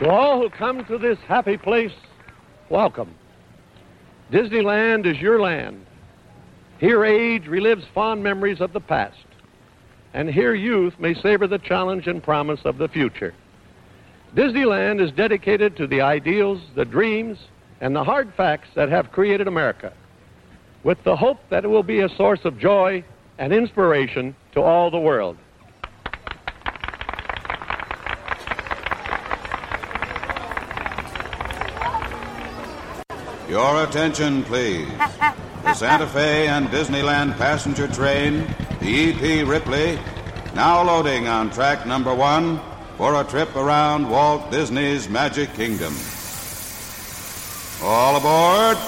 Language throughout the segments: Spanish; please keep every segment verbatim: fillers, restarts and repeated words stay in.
To all who come to this happy place, welcome. Disneyland is your land. Here age relives fond memories of the past, and here youth may savor the challenge and promise of the future. Disneyland is dedicated to the ideals, the dreams, and the hard facts that have created America, with the hope that it will be a source of joy and inspiration to all the world. Your attention, please. The Santa Fe and Disneyland passenger train, the E P Ripley, now loading on track number one for a trip around Walt Disney's Magic Kingdom. All aboard.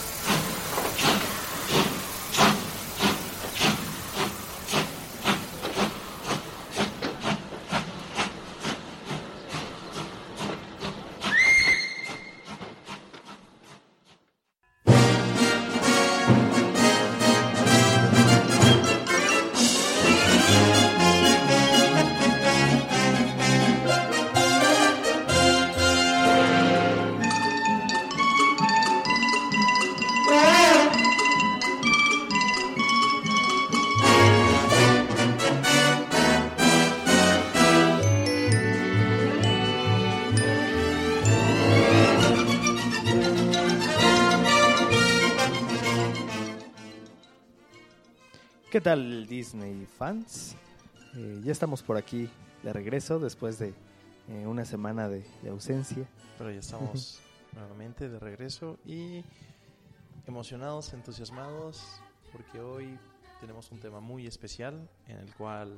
¿Qué tal, Disney fans? Eh, ya estamos por aquí de regreso después de eh, una semana de, de ausencia. Pero ya estamos nuevamente de regreso y emocionados, entusiasmados, porque hoy tenemos un tema muy especial en el cual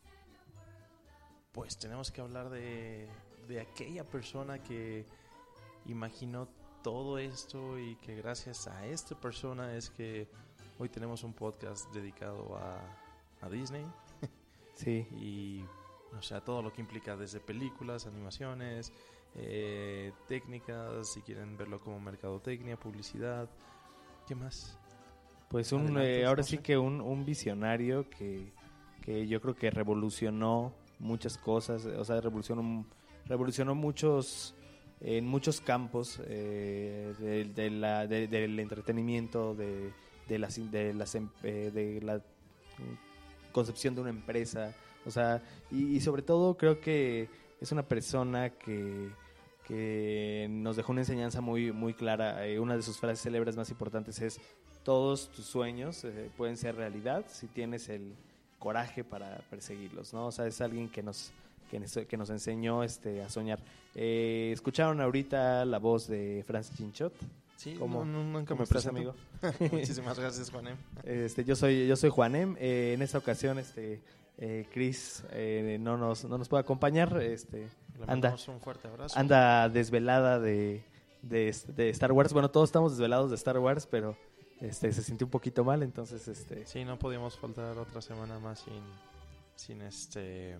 pues tenemos que hablar de, de aquella persona que imaginó todo esto y que gracias a esta persona es que hoy tenemos un podcast dedicado a, a Disney. Sí. Y, o sea, todo lo que implica desde películas, animaciones, eh, técnicas, si quieren verlo como mercadotecnia, publicidad. ¿Qué más? Pues un Adelante, eh, ahora no sí sé. que un, un visionario que, que yo creo que revolucionó muchas cosas, o sea, revolucionó, revolucionó muchos... en muchos campos eh, de, de la, de, del entretenimiento, de de la, de, las, eh, de la concepción de una empresa, o sea, y, y sobre todo creo que es una persona que, que nos dejó una enseñanza muy, muy clara. Eh, una de sus frases célebres más importantes es: todos tus sueños eh, pueden ser realidad si tienes el coraje para perseguirlos, ¿no? O sea, es alguien que nos que nos, que nos enseñó este, a soñar. Eh, ¿Escucharon ahorita la voz de Francis Chinchot? Sí, ¿Cómo? no, no, nunca ¿Cómo me estás, presento. amigo? Muchísimas gracias, Juanem. Este, yo soy yo soy Juanem. Eh, en esta ocasión, este, eh, Chris eh, no nos no nos puede acompañar. Este, Le anda mandamos un fuerte abrazo. anda desvelada de, de de Star Wars. Bueno, todos estamos desvelados de Star Wars, pero este se sintió un poquito mal, entonces este. Sí, no podíamos faltar otra semana más sin sin este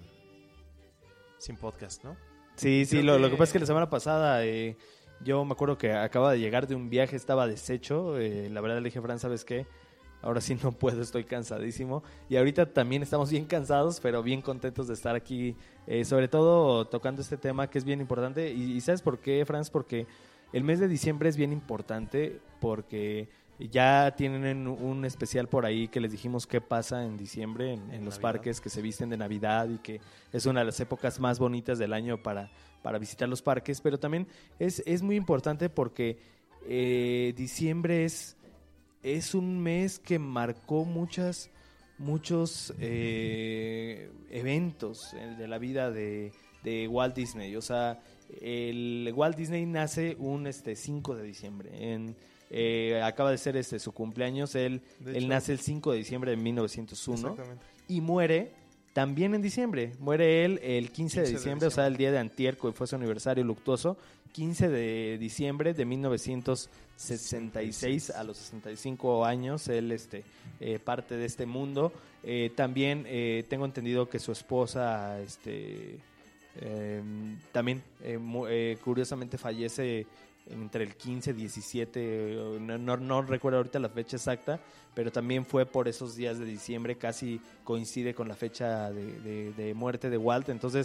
sin podcast, ¿no? Sí, sí. Creo Lo, que- lo que pasa es que la semana pasada eh, yo me acuerdo que acaba de llegar de un viaje, estaba deshecho. Eh, la verdad le dije a Fran, ¿sabes qué? Ahora sí no puedo, estoy cansadísimo. Y ahorita también estamos bien cansados, pero bien contentos de estar aquí, eh, sobre todo tocando este tema que es bien importante. Y, y ¿sabes por qué, Franz? Porque el mes de diciembre es bien importante, porque ya tienen un especial por ahí que les dijimos qué pasa en diciembre en, en En los Navidad. parques, que se visten de Navidad y que es una de las épocas más bonitas del año para, para visitar los parques. Pero también es, es muy importante porque eh, diciembre es... es un mes que marcó muchas, muchos eh, eventos de la vida de, de Walt Disney. O sea, el Walt Disney nace un este cinco de diciembre. En, eh, acaba de ser este su cumpleaños. Él, De él hecho- nace el cinco de diciembre de mil novecientos uno Exactamente. y muere también en diciembre. Muere él el quince de quince de diciembre, o sea, el diciembre. día de antier, que fue su aniversario luctuoso. quince de diciembre de mil novecientos sesenta y seis, a los sesenta y cinco años, él este, eh, parte de este mundo. Eh, también eh, tengo entendido que su esposa este, eh, también eh, mu- eh, curiosamente fallece entre el quince y diecisiete, no, no, no recuerdo ahorita la fecha exacta, pero también fue por esos días de diciembre, casi coincide con la fecha de, de, de muerte de Walt. Entonces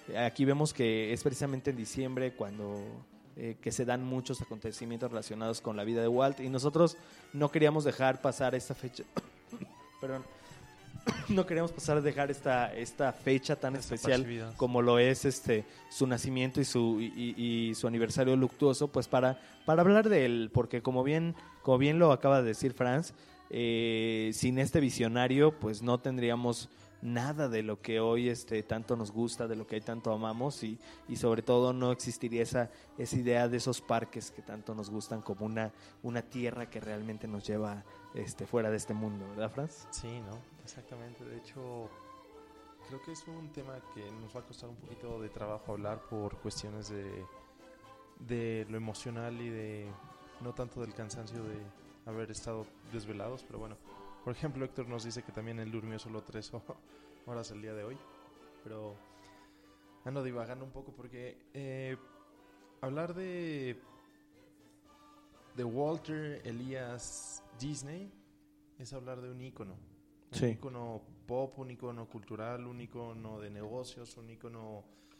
Aquí vemos que es precisamente en diciembre cuando eh, que se dan muchos acontecimientos relacionados con la vida de Walt, y nosotros no queríamos dejar pasar esta fecha, perdón, no queríamos pasar dejar esta esta fecha tan Esta especial pasividad. como lo es este su nacimiento y su y, y- y su aniversario luctuoso, pues para para hablar de él, porque como bien como bien lo acaba de decir Franz, eh, sin este visionario pues no tendríamos nada de lo que hoy este tanto nos gusta, de lo que tanto amamos, y, y sobre todo no existiría esa esa idea de esos parques que tanto nos gustan como una una tierra que realmente nos lleva este fuera de este mundo, ¿verdad, Franz? Sí, ¿no? Exactamente. De hecho, creo que es un tema que nos va a costar un poquito de trabajo hablar por cuestiones de, de lo emocional y de no tanto del cansancio de haber estado desvelados, pero bueno. Por ejemplo, Héctor nos dice que también él durmió solo tres horas el día de hoy, pero ando divagando un poco porque eh, hablar de de Walter Elias Disney es hablar de un ícono. Un Sí. ícono pop, un ícono cultural, un ícono de negocios, un ícono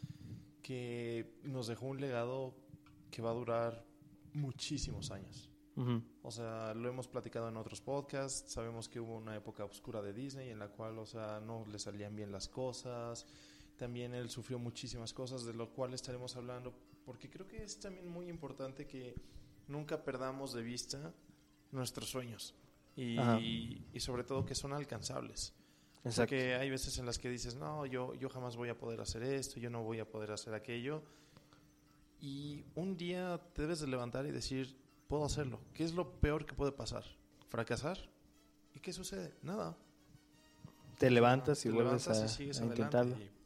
que nos dejó un legado que va a durar muchísimos años. Uh-huh. O sea, lo hemos platicado en otros podcasts, sabemos que hubo una época oscura de Disney en la cual, o sea, no le salían bien las cosas. También él sufrió muchísimas cosas, de lo cual estaremos hablando, porque creo que es también muy importante que nunca perdamos de vista nuestros sueños y, Ajá. y sobre todo que son alcanzables. Exacto. Porque hay veces en las que dices, no, yo, yo jamás voy a poder hacer esto, yo no voy a poder hacer aquello. Y un día te debes de levantar y decir, puedo hacerlo. ¿Qué es lo peor que puede pasar? ¿Fracasar? ¿Y qué sucede? Nada. Te levantas y Te vuelves levantas a, y sigues a adelante intentarlo. y-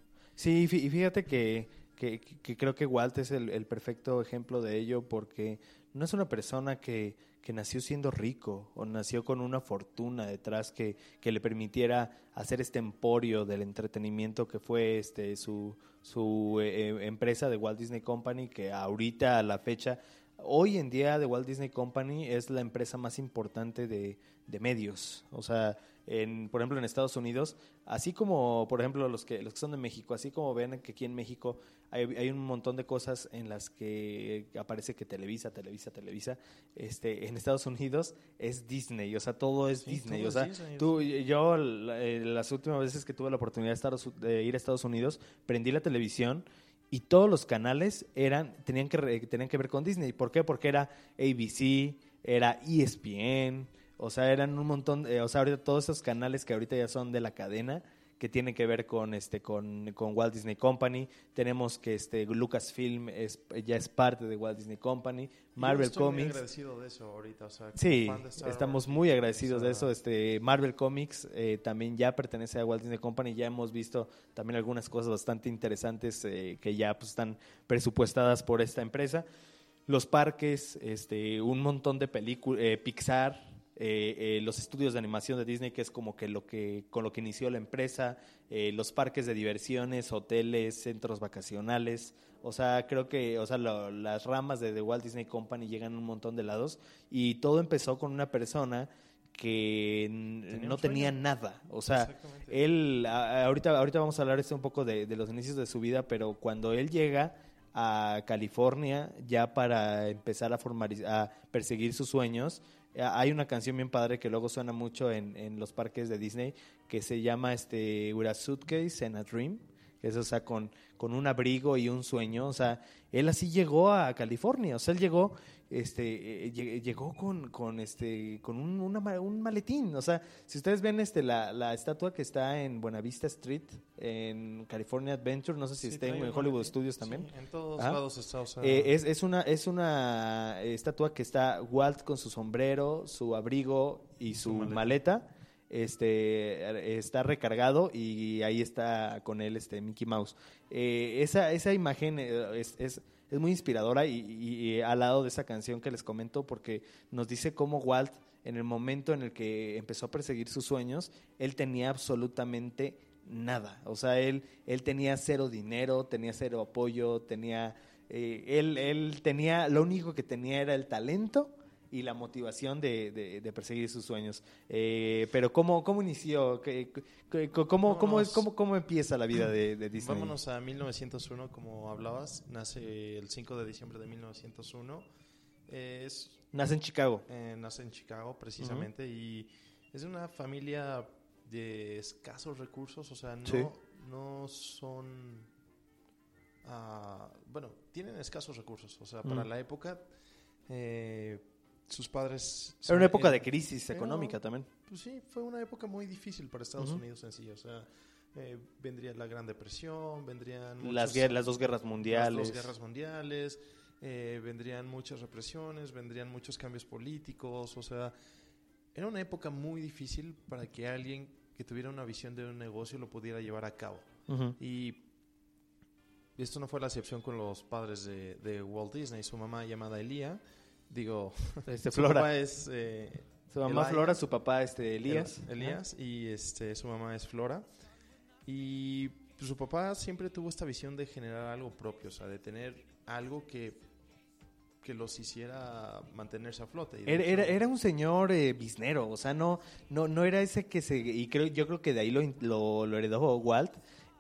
Sí, fí- y fíjate que, que, que creo que Walt es el, el perfecto ejemplo de ello, porque no es una persona que, que nació siendo rico o nació con una fortuna detrás que, que le permitiera hacer este emporio del entretenimiento que fue este su, su eh, empresa de Walt Disney Company, que ahorita a la fecha, hoy en día The Walt Disney Company es la empresa más importante de, de medios. O sea, en, por ejemplo en Estados Unidos, así como por ejemplo los que los que son de México, así como ven que aquí en México hay, hay un montón de cosas en las que aparece que Televisa, Televisa, Televisa, este, en Estados Unidos es Disney, o sea, todo es Sí, Disney. todo O sea, es Disney, tú, sí. yo la- eh, las últimas veces que tuve la oportunidad de, estar, de ir a Estados Unidos, prendí la televisión y todos los canales eran tenían que re- tenían que ver con Disney. ¿Por qué? Porque era A B C, era E S P N, o sea, eran un montón, eh, o sea, ahorita todos esos canales que ahorita ya son de la cadena que tienen que ver con este con, con Walt Disney Company. Tenemos que este Lucasfilm es, ya es parte de Walt Disney Company, Marvel Yo estoy muy Comics. agradecido de eso ahorita, o sea, como Sí, fan de Star estamos Wars y muy todo, agradecidos o sea, de eso. Este Marvel Comics eh, también ya pertenece a Walt Disney Company. Ya hemos visto también algunas cosas bastante interesantes eh, que ya pues, están presupuestadas por esta empresa. Los parques, este, un montón de películas, eh, Pixar, eh, eh, los estudios de animación de Disney, que es como que lo que con lo que inició la empresa, eh, los parques de diversiones, hoteles, centros vacacionales. O sea, creo que, o sea, lo- las ramas de The Walt Disney Company llegan a un montón de lados, y todo empezó con una persona que n- Tenía no un tenía sueño. nada. O sea, Exactamente. él, a- ahorita, ahorita vamos a hablar este un poco de, de los inicios de su vida, pero cuando él llega a California ya para empezar a, formaliz- a perseguir sus sueños, eh, hay una canción bien padre que luego suena mucho en, en los parques de Disney que se llama este With a Suitcase and a Dream, que es, o sea, con, con un abrigo y un sueño. O sea, él así llegó a California. O sea, él llegó, este, eh, lle- llegó con, con este, con un, una ma- un maletín. O sea, si ustedes ven este la, la estatua que está en Buenavista Street, en California Adventure, no sé si Sí, está en trae un Hollywood maletín. Studios Sí, también. en todos Ajá. lados está, o sea, Eh, es, es una es una estatua que está Walt con su sombrero, su abrigo y su, su maleta. maleta. Este está recargado y ahí está con él este Mickey Mouse. Eh, esa esa imagen eh, es, es es muy inspiradora y, y- y al lado de esa canción que les comento, porque nos dice cómo Walt, en el momento en el que empezó a perseguir sus sueños, él tenía absolutamente nada. O sea, él él tenía cero dinero, tenía cero apoyo, tenía eh, él él tenía lo único que tenía era el talento y la motivación de, de, de perseguir sus sueños. Eh, pero ¿cómo, cómo inició? ¿Qué, qué, cómo, cómo, es, cómo, ¿Cómo empieza la vida de, de Disney? Vámonos a mil novecientos uno, como hablabas. Nace el cinco de diciembre de mil novecientos uno. Eh, es, nace en Chicago. Eh, nace en Chicago, precisamente. Uh-huh. Y es una familia de escasos recursos. O sea, no, sí. no son... Uh, bueno, tienen escasos recursos. O sea, para uh-huh. la época... Eh, sus padres... Era una época de crisis económica pero, también. Pues sí, fue una época muy difícil para Estados uh-huh. Unidos en sí. O sea, eh, vendría la Gran Depresión, vendrían... Muchos, las, guer- las dos guerras mundiales. Las dos guerras mundiales, eh, vendrían muchas represiones, vendrían muchos cambios políticos. O sea, era una época muy difícil para que alguien que tuviera una visión de un negocio lo pudiera llevar a cabo. Uh-huh. Y esto no fue la excepción con los padres de, de Walt Disney. Su mamá, llamada Elia... Digo, este, su Flora. papá es... Eh, su mamá Elia, Flora, su papá este, Elías. El, Elías ¿Ah? y este, su mamá es Flora. Y pues, su papá siempre tuvo esta visión de generar algo propio, o sea, de tener algo que, que los hiciera mantenerse a flote. Y era, hecho, era, era un señor eh, biznero, o sea, no, no, no era ese que se... Y creo, yo creo que de ahí lo, lo, lo heredó Walt.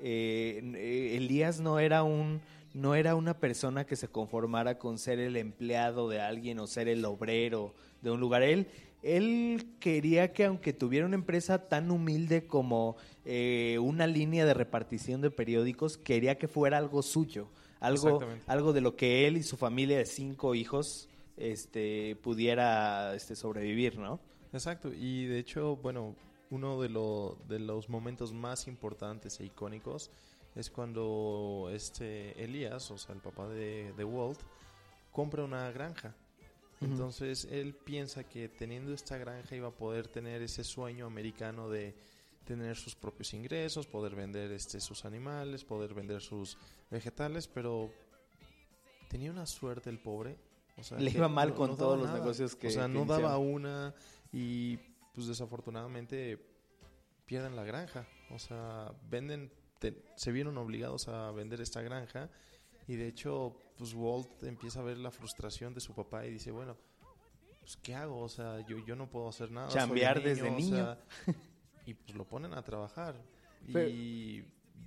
Eh, Elías no era un... No era una persona que se conformara con ser el empleado de alguien o ser el obrero de un lugar. Él, él quería que, aunque tuviera una empresa tan humilde como eh, una línea de repartición de periódicos, quería que fuera algo suyo, algo, algo de lo que él y su familia de cinco hijos este, pudiera este, sobrevivir, ¿no? Exacto, y de hecho, bueno, uno de, lo, de los momentos más importantes e icónicos es cuando este Elías, o sea, el papá de, de Walt, compra una granja. Uh-huh. Entonces, él piensa que teniendo esta granja iba a poder tener ese sueño americano de tener sus propios ingresos, poder vender este sus animales, poder vender sus vegetales, pero tenía una suerte el pobre. O sea, le iba mal no, con no todos los nada. negocios que... O sea, que no iniciaron. daba una y pues desafortunadamente pierden la granja. O sea, venden... Te, se vieron obligados a vender esta granja y de hecho pues Walt empieza a ver la frustración de su papá y dice, bueno, pues ¿qué hago? O sea, yo, yo no puedo hacer nada. Chambear soy niño, desde niño. O sea, y pues lo ponen a trabajar. Pero... Y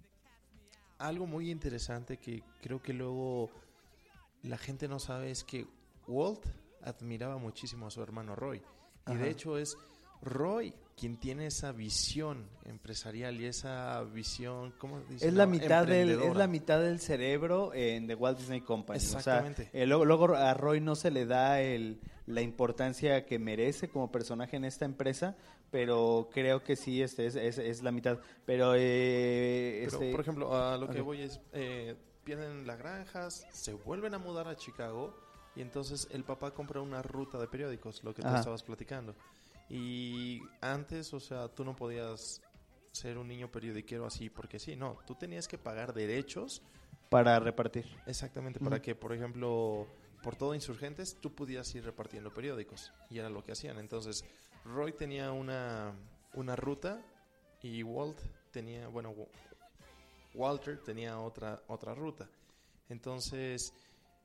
algo muy interesante que creo que luego la gente no sabe es que Walt admiraba muchísimo a su hermano Roy. Y Ajá. de hecho es Roy quien tiene esa visión empresarial y esa visión, ¿cómo dice? Es la mitad del es la mitad del cerebro en The Walt Disney Company. Exactamente. O sea, eh, luego, luego a Roy no se le da el, la importancia que merece como personaje en esta empresa, pero creo que sí este es, es, es la mitad. Pero, eh, pero este... por ejemplo, a lo que okay. voy es eh, pierden las granjas, se vuelven a mudar a Chicago y entonces el papá compra una ruta de periódicos, lo que tú Ajá. estabas platicando. Y antes, o sea, tú no podías ser un niño periodiquero así porque sí, no, tú tenías que pagar derechos para repartir. Exactamente, uh-huh. para que, por ejemplo, por todo Insurgentes, tú pudieras ir repartiendo periódicos y era lo que hacían. Entonces, Roy tenía una, una ruta y Walt tenía, bueno, Walter tenía otra, otra ruta. Entonces...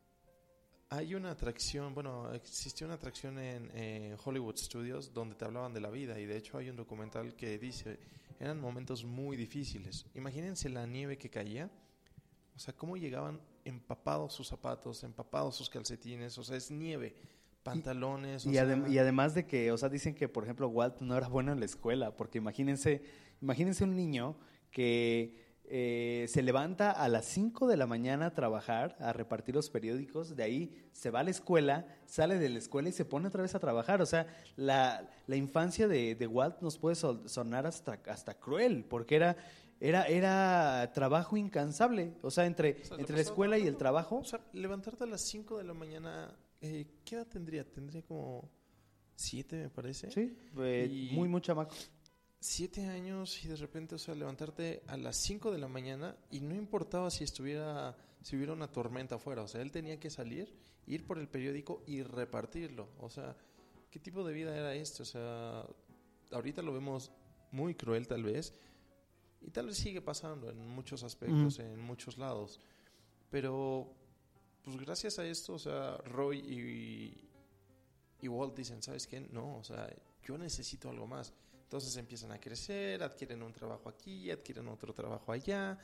Hay una atracción, bueno, existió una atracción en eh, Hollywood Studios donde te hablaban de la vida y de hecho hay un documental que dice, eran momentos muy difíciles. Imagínense la nieve que caía, o sea, cómo llegaban empapados sus zapatos, empapados sus calcetines, o sea, es nieve, pantalones. Y, o y, sea, adem- y además de que, o sea, dicen que, por ejemplo, Walt no era bueno en la escuela, porque imagínense, imagínense un niño que... Eh, se levanta a las cinco de la mañana a trabajar, a repartir los periódicos, de ahí se va a la escuela, sale de la escuela y se pone otra vez a trabajar. O sea, la, la infancia de, de Walt nos puede sonar hasta, hasta cruel, porque era, era, era trabajo incansable. O sea, entre, o sea, entre la escuela y el trabajo. O sea, levantarte a las cinco de la mañana, eh, ¿qué edad tendría? Tendría como siete, me parece. Sí, eh, y... muy, muy chamaco. Siete años y de repente, o sea, levantarte a las cinco de la mañana y no importaba si estuviera, si hubiera una tormenta afuera, o sea, él tenía que salir, ir por el periódico y repartirlo. O sea, ¿qué tipo de vida era este? O sea, ahorita lo vemos muy cruel tal vez y tal vez sigue pasando en muchos aspectos, mm. en muchos lados, pero pues gracias a esto, o sea, Roy y, y Walt dicen, ¿sabes qué? No, o sea, yo necesito algo más. Entonces empiezan a crecer, adquieren un trabajo aquí, adquieren otro trabajo allá.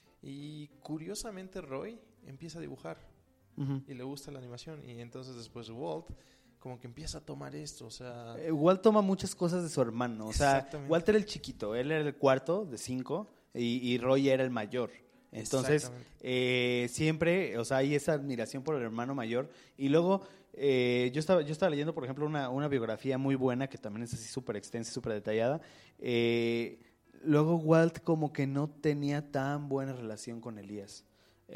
Y curiosamente Roy empieza a dibujar. Uh-huh. Y le gusta la animación. Y entonces después Walt como que empieza a tomar esto, o sea... Eh, Walt toma muchas cosas de su hermano. O sea, Walt era el chiquito, él era el cuarto de cinco y, y Roy era el mayor. Entonces, eh, siempre, o sea, hay esa admiración por el hermano mayor. Y luego, eh, yo estaba yo estaba leyendo, por ejemplo, una, una biografía muy buena, que también es así súper extensa y súper detallada. Eh, luego Walt como que no tenía tan buena relación con Elías,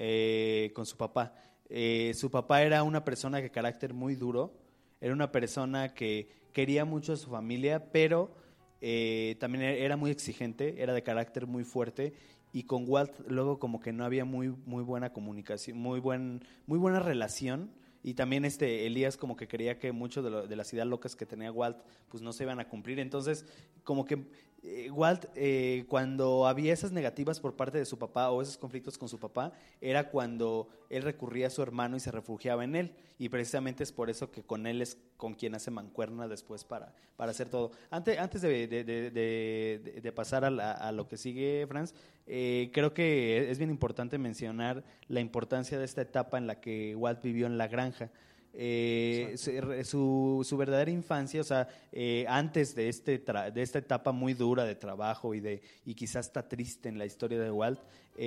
eh, con su papá. Eh, su papá era una persona de carácter muy duro, era una persona que quería mucho a su familia, pero eh, también era muy exigente, era de carácter muy fuerte. Y con Walt luego como que no había muy muy buena comunicación, muy buen muy buena relación. Y también este Elías como que quería que muchos de, lo, de las ideas locas que tenía Walt pues no se iban a cumplir. Entonces como que eh, Walt eh, cuando había esas negativas por parte de su papá o esos conflictos con su papá, era cuando él recurría a su hermano y se refugiaba en él. Y precisamente es por eso que con él es con quien hace mancuerna después para, para hacer todo. Antes, antes de, de, de, de, de pasar a, la, a lo que sigue, Franz, eh, creo que es bien importante mencionar la importancia de esta etapa en la que Walt vivió en la granja. Eh, su, su verdadera infancia, o sea, eh, antes de, este tra- de esta etapa muy dura de trabajo y, de, y quizás está triste en la historia de Walt,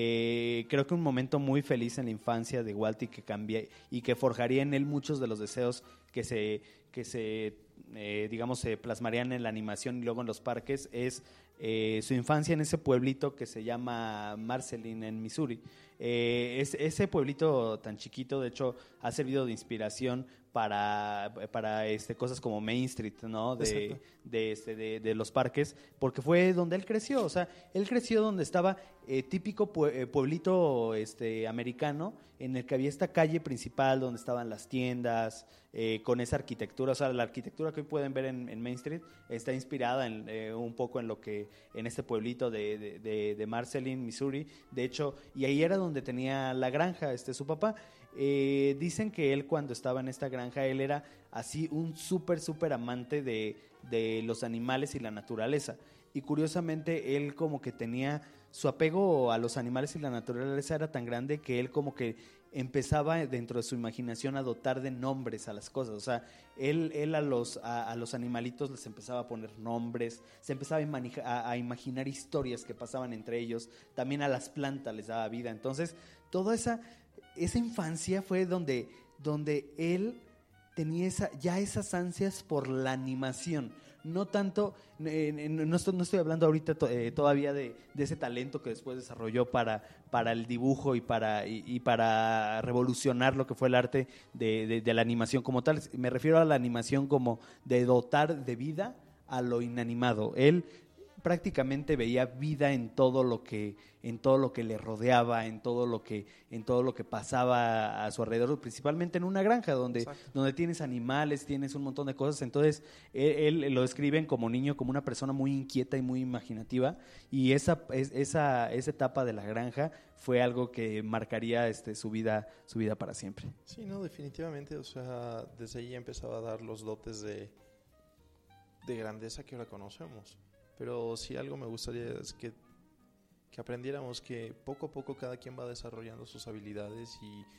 eh, creo que un momento muy feliz en la infancia de Walt y que cambia y que forjaría en él muchos de los deseos que se, que se eh, digamos, se plasmarían en la animación y luego en los parques, es eh, su infancia en ese pueblito que se llama Marceline en Missouri. Eh, es, ese pueblito tan chiquito, de hecho, ha servido de inspiración para, para este, cosas como Main Street, ¿no? De, de, este, de, de los parques, porque fue donde él creció. O sea, él creció donde estaba eh, típico pue- pueblito este, americano, en el que había esta calle principal donde estaban las tiendas, eh, con esa arquitectura. O sea, la arquitectura que hoy pueden ver en, en Main Street está inspirada en, eh, un poco en lo que, en este pueblito de, de, de, de Marceline, Missouri. De hecho, y ahí era donde tenía la granja este, su papá. Eh, dicen que él cuando estaba en esta granja, él era así un súper, súper amante de, de los animales y la naturaleza. Y curiosamente él como que tenía su apego a los animales y la naturaleza era tan grande que él como que empezaba dentro de su imaginación a dotar de nombres a las cosas. O sea, él, él a, los, a, a los animalitos les empezaba a poner nombres, se empezaba a, imani- a, a imaginar historias que pasaban entre ellos, también a las plantas les daba vida. Entonces, toda esa, esa infancia fue donde, donde él tenía esa, ya esas ansias por la animación. No tanto, eh, no, estoy, no estoy hablando ahorita to, eh, todavía de, de ese talento que después desarrolló para, para el dibujo y para, y, y para revolucionar lo que fue el arte de, de, de la animación como tal. Me refiero a la animación como de dotar de vida a lo inanimado. Él prácticamente veía vida en todo lo que en todo lo que le rodeaba, en todo lo que en todo lo que pasaba a su alrededor, principalmente en una granja donde Exacto. donde tienes animales, tienes un montón de cosas. Entonces él, él lo describen como niño, como una persona muy inquieta y muy imaginativa, y esa esa esa etapa de la granja fue algo que marcaría este su vida su vida para siempre. Sí, no, definitivamente, o sea, desde ahí empezaba a dar los dotes de de grandeza que ahora conocemos. Pero sí, algo me gustaría es que, que aprendiéramos que poco a poco cada quien va desarrollando sus habilidades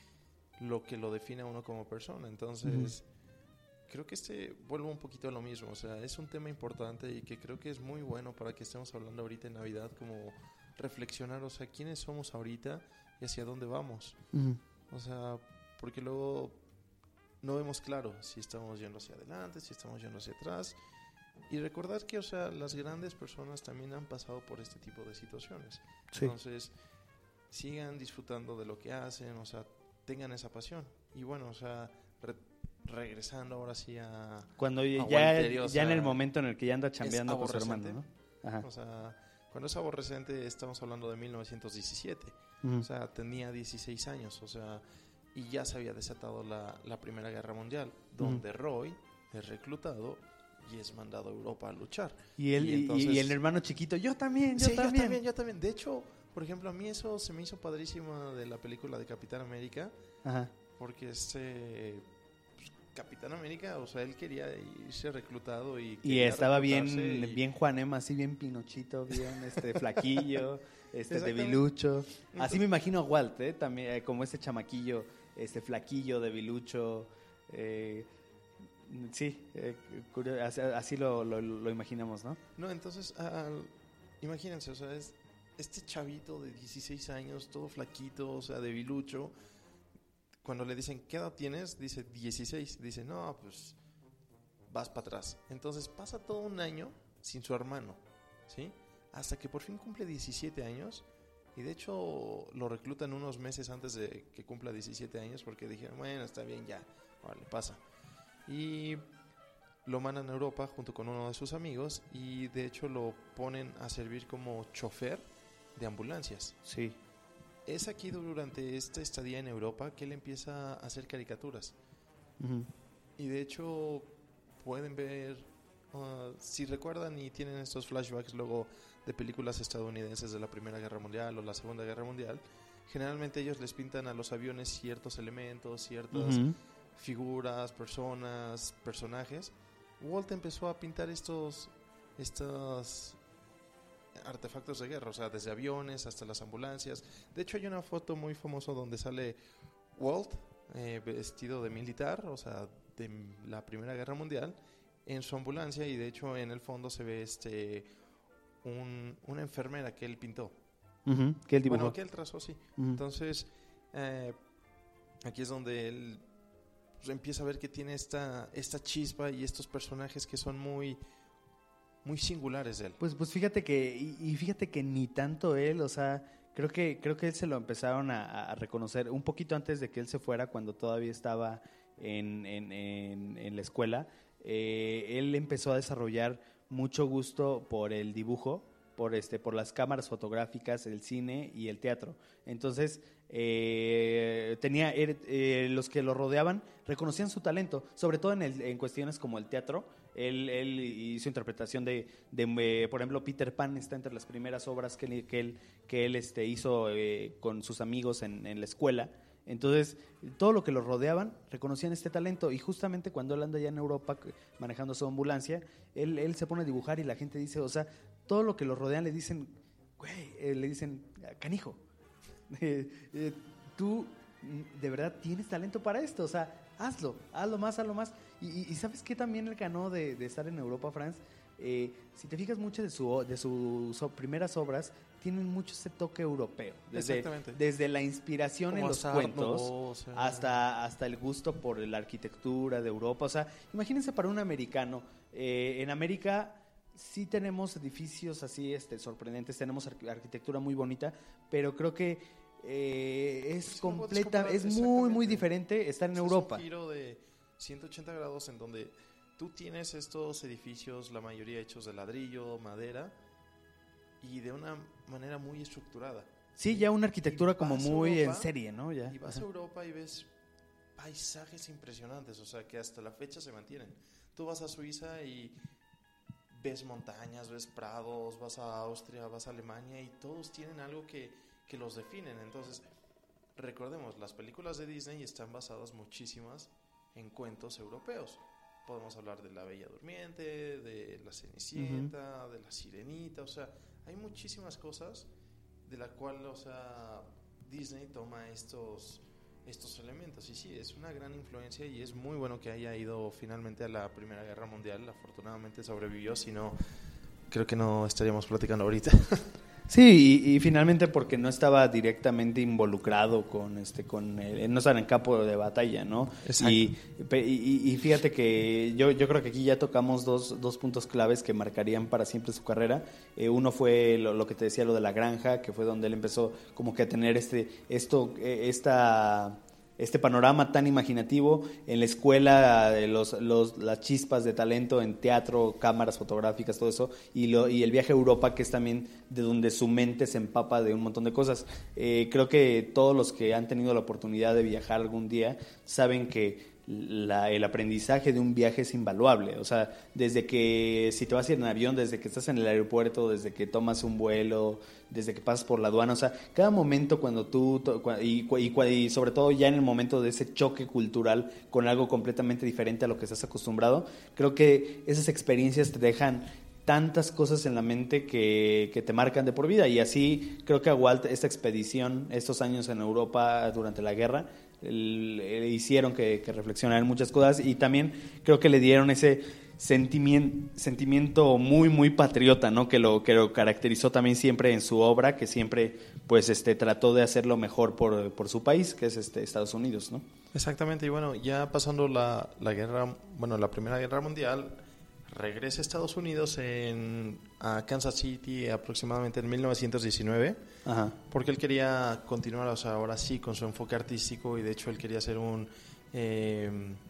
y lo que lo define a uno como persona. Entonces, uh-huh. creo que este vuelve un poquito a lo mismo. O sea, es un tema importante y que creo que es muy bueno para que estemos hablando ahorita en Navidad, como reflexionar, o sea, quiénes somos ahorita y hacia dónde vamos. Uh-huh. O sea, porque luego no vemos claro si estamos yendo hacia adelante, si estamos yendo hacia atrás. Y recordar que, o sea, las grandes personas también han pasado por este tipo de situaciones. Sí. Entonces, sigan disfrutando de lo que hacen, o sea, tengan esa pasión. Y bueno, o sea, re- regresando ahora sí a... Cuando a ya, Walter, ya sea, en el momento en el que ya anda chambeando con su hermano, ¿no? Ajá. O sea, cuando es aborrecente, estamos hablando de mil novecientos diecisiete. Uh-huh. O sea, tenía dieciséis años, o sea, y ya se había desatado la, la Primera Guerra Mundial, donde uh-huh. Roy es reclutado y es mandado a Europa a luchar. Y él y, entonces, y el hermano chiquito, yo también, yo sí, también. yo también, yo también. De hecho, por ejemplo, a mí eso se me hizo padrísimo de la película de Capitán América. Ajá. Porque este, pues, Capitán América, o sea, él quería irse reclutado y... Y estaba bien, y... bien Juanema, así bien Pinochito, bien este flaquillo, este debilucho. Así me imagino a Walt, ¿eh? También eh, como ese chamaquillo, este flaquillo, debilucho. Eh, sí, eh, curio- así, así lo, lo, lo imaginamos, ¿no? No, entonces, al- imagínense, o sea, es este chavito de dieciséis años, todo flaquito, o sea, debilucho. Cuando le dicen, ¿qué edad tienes? Dice, dieciséis. Dice, no, pues vas para atrás. Entonces pasa todo un año sin su hermano, ¿sí? Hasta que por fin cumple diecisiete años. Y de hecho lo reclutan unos meses antes de que cumpla diecisiete años porque dijeron, bueno, está bien, ya, vale, pasa. Y lo mandan a Europa junto con uno de sus amigos y de hecho lo ponen a servir como chofer de ambulancias. Sí. Es aquí durante esta estadía en Europa que él empieza a hacer caricaturas. Uh-huh. Y de hecho pueden ver, uh, si recuerdan y tienen estos flashbacks luego de películas estadounidenses de la Primera Guerra Mundial o la Segunda Guerra Mundial, generalmente ellos les pintan a los aviones ciertos elementos, ciertas Uh-huh. figuras, personas, personajes. Walt empezó a pintar estos estos artefactos de guerra, o sea, desde aviones hasta las ambulancias. De hecho hay una foto muy famosa donde sale Walt eh, vestido de militar, o sea, de la Primera Guerra Mundial, en su ambulancia, y de hecho en el fondo se ve este un, una enfermera que él pintó. Uh-huh. Que él dibujó. Bueno, que él trazó, sí. Uh-huh. Entonces, eh, aquí es donde él pues, empieza a ver que tiene esta, esta chispa y estos personajes que son muy, muy singulares de él. Pues, pues fíjate que, y, y fíjate que ni tanto él, o sea, creo que, creo que él se lo empezaron a, a reconocer un poquito antes de que él se fuera, cuando todavía estaba en, en, en, en la escuela. Eh, él empezó a desarrollar mucho gusto por el dibujo, por este, por las cámaras fotográficas, el cine y el teatro. Entonces, eh, tenía eh, los que lo rodeaban reconocían su talento, sobre todo en, el, en cuestiones como el teatro. Él, él hizo interpretación de, de eh, por ejemplo, Peter Pan está entre las primeras obras que él, que él, que él este, hizo eh, con sus amigos en, en la escuela. Entonces, todo lo que lo rodeaban reconocían este talento, y justamente cuando él anda ya en Europa manejando su ambulancia, él, él se pone a dibujar y la gente dice, o sea, todo lo que lo rodean le dicen, güey, eh, le dicen, canijo, eh, eh, tú de verdad tienes talento para esto, o sea, hazlo, hazlo más, hazlo más. Y, y, y ¿sabes qué también él ganó de, de estar en Europa, Franz? Eh, si te fijas mucho de, su, de sus so, primeras obras, tienen mucho ese toque europeo. Desde, Exactamente. Desde la inspiración Como en los Arno, cuentos o sea, hasta, hasta el gusto por la arquitectura de Europa. O sea, imagínense para un americano. Eh, en América sí tenemos edificios así este, sorprendentes, tenemos ar- arquitectura muy bonita, pero creo que eh, es Es como- completa, es es como- muy, muy exactamente. diferente estar en es Europa. un giro de ciento ochenta grados en donde tú tienes estos edificios, la mayoría hechos de ladrillo, madera, y de una manera muy estructurada. Sí, ya una arquitectura Y como vas a muy Europa, en serie, ¿no? Ya. Y vas Ajá. a Europa y ves paisajes impresionantes, o sea, que hasta la fecha se mantienen. Tú vas a Suiza y ves montañas, ves prados, vas a Austria, vas a Alemania, y todos tienen algo que, que los definen. Entonces, recordemos, las películas de Disney están basadas muchísimas en cuentos europeos. Podemos hablar de La Bella Durmiente, de La Cenicienta, uh-huh. de La Sirenita, o sea, hay muchísimas cosas de la cual, o sea, Disney toma estos, estos elementos. Y sí, es una gran influencia, y es muy bueno que haya ido finalmente a la Primera Guerra Mundial. Afortunadamente sobrevivió, si no, creo que no estaríamos platicando ahorita. Sí, y, y finalmente porque no estaba directamente involucrado con este, con el, no estaba en campo de batalla, ¿no? Exacto. Y, y, y fíjate que yo, yo creo que aquí ya tocamos dos, dos puntos claves que marcarían para siempre su carrera. Eh, uno fue lo, lo que te decía, lo de la granja, que fue donde él empezó como que a tener este, esto, eh, esta este panorama tan imaginativo en la escuela, los, los, las chispas de talento en teatro, cámaras fotográficas, todo eso, y, lo, y el viaje a Europa, que es también de donde su mente se empapa de un montón de cosas. Eh, creo que todos los que han tenido la oportunidad de viajar algún día saben que la, el aprendizaje de un viaje es invaluable. O sea, desde que si te vas a ir en avión, desde que estás en el aeropuerto, desde que tomas un vuelo, desde que pasas por la aduana, o sea, cada momento cuando tú, y, y, y sobre todo ya en el momento de ese choque cultural con algo completamente diferente a lo que estás acostumbrado, creo que esas experiencias te dejan tantas cosas en la mente que, que te marcan de por vida. Y así creo que a Walt esta expedición, estos años en Europa durante la guerra, le hicieron que, que reflexionara en muchas cosas, y también creo que le dieron ese sentimiento, sentimiento muy muy patriota, ¿no? Que lo que lo caracterizó también siempre en su obra, que siempre pues este trató de hacer lo mejor por, por su país, que es este Estados Unidos, ¿no? Exactamente. Y bueno, ya pasando la, la guerra, bueno, la Primera Guerra Mundial, regresa a Estados Unidos en, a Kansas City aproximadamente en mil novecientos diecinueve. Ajá. Porque él quería continuar, o sea, ahora sí con su enfoque artístico, y de hecho él quería ser un eh,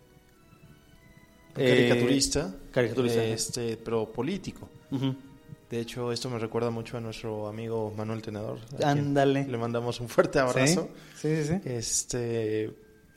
caricaturista, eh, caricaturista este, pero político. Uh-huh. De hecho, esto me recuerda mucho a nuestro amigo Manuel Tenedor. Ándale. Le mandamos un fuerte abrazo. Sí, sí, sí. Este,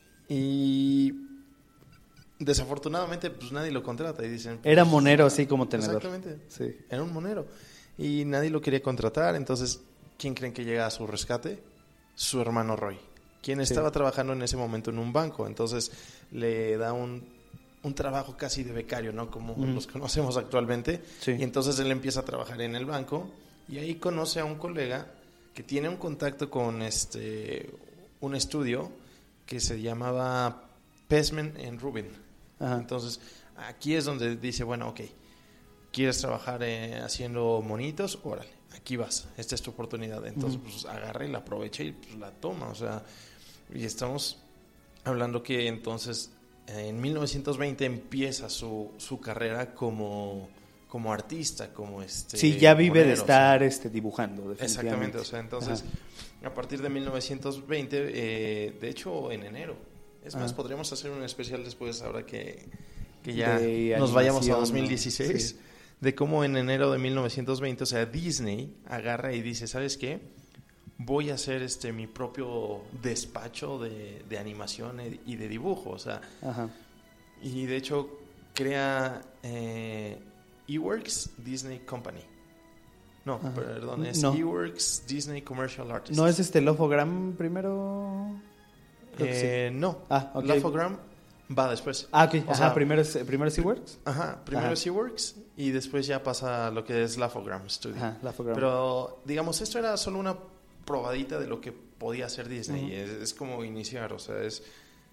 y desafortunadamente pues nadie lo contrata y dicen pues, era monero así como Tenedor. Exactamente, sí. Era un monero y nadie lo quería contratar. Entonces, ¿quién creen que llega a su rescate? Su hermano Roy, quien sí. estaba trabajando en ese momento en un banco. Entonces le da un, un trabajo casi de becario, ¿no? Como mm. los conocemos actualmente. Sí. Y entonces él empieza a trabajar en el banco y ahí conoce a un colega que tiene un contacto con este un estudio que se llamaba Pesman and Rubin. Ajá. Entonces, aquí es donde dice, bueno, ok, ¿quieres trabajar eh, haciendo monitos? Órale, aquí vas, esta es tu oportunidad. Entonces, uh-huh. pues agarra y la aprovecha y pues, la toma, o sea, y estamos hablando que entonces en mil novecientos veinte empieza su, su carrera como, como artista, como este... Sí, ya vive monero, de estar o sea, este, dibujando, exactamente, o sea, entonces, ajá. a partir de mil novecientos veinte, eh, de hecho, en enero, es más, ah. podríamos hacer un especial después, ahora que, que ya de nos vayamos a dos mil dieciséis, sí. de cómo en enero de mil novecientos veinte, o sea, Disney agarra y dice, ¿sabes qué? Voy a hacer este mi propio despacho de, de animación y de dibujo, o sea, ajá. y de hecho crea eh, eWorks Disney Company. No, ajá. perdón, es no. eWorks Disney Commercial Artists. ¿No es este Lofogram primero? Eh, sí. No, ah, okay. Lofogram va después. Ah, ok. Ajá, sea, primero es, primero es eWorks. Ajá, primero ajá. es eWorks y después ya pasa a lo que es Lofogram Studio. Ajá, Lofogram. Pero, digamos, esto era solo una probadita de lo que podía hacer Disney. Uh-huh. es, es como iniciar, o sea, es...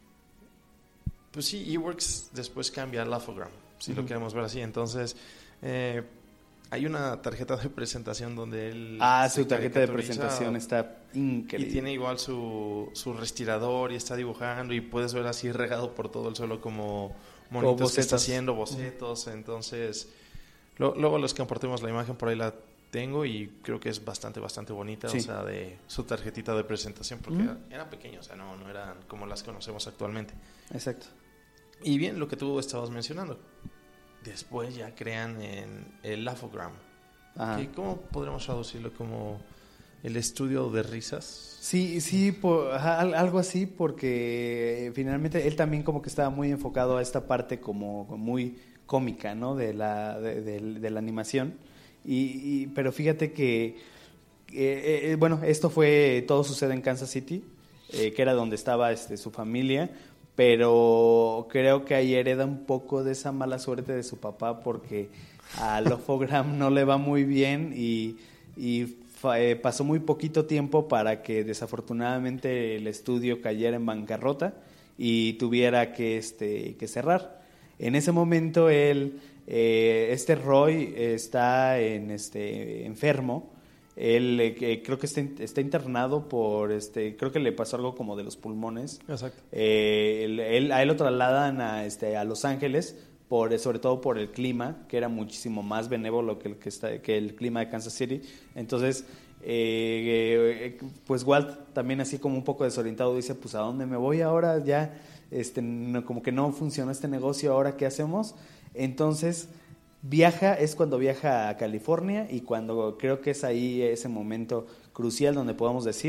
Pues sí, eWorks después cambia a Lofogram, si uh-huh. lo queremos ver así. Entonces, eh, hay una tarjeta de presentación donde él... Ah, su tarjeta de presentación está increíble. Y tiene igual su, su respirador y está dibujando y puedes ver así regado por todo el suelo como monitos que está haciendo, bocetos. Uh-huh. Entonces, lo, luego les compartimos la imagen, por ahí la tengo y creo que es bastante, bastante bonita. Sí. O sea, de su tarjetita de presentación, porque uh-huh. era, era pequeña, o sea, no, no eran como las conocemos actualmente. Exacto. Y bien, lo que tú estabas mencionando. Después ya crean en el Lofogram. Que, ¿cómo podríamos traducirlo? Como el estudio de risas. Sí, sí, por, algo así, porque finalmente él también como que estaba muy enfocado a esta parte como muy cómica, ¿no? De la, de, de, de la animación. Y, y, pero fíjate que, eh, eh, bueno, esto fue, todo sucede en Kansas City, eh, que era donde estaba este, su familia. Pero creo que ahí hereda un poco de esa mala suerte de su papá porque a Lofogram no le va muy bien y, y fa, eh, pasó muy poquito tiempo para que desafortunadamente el estudio cayera en bancarrota y tuviera que, este, que cerrar. En ese momento él, eh, este Roy está en, este, enfermo. Él eh, creo que está, está internado por, este, creo que le pasó algo como de los pulmones. Exacto. Eh, él, él, a él lo trasladan a, este, a Los Ángeles, por, sobre todo por el clima, que era muchísimo más benévolo que el, que está, que el clima de Kansas City. Entonces, eh, eh, pues Walt también así como un poco desorientado dice, pues ¿a dónde me voy ahora? Ya, este, no, como que no funcionó este negocio, ¿ahora qué hacemos? Entonces... Viaja, es cuando viaja a California y cuando creo que es ahí ese momento crucial donde podamos decir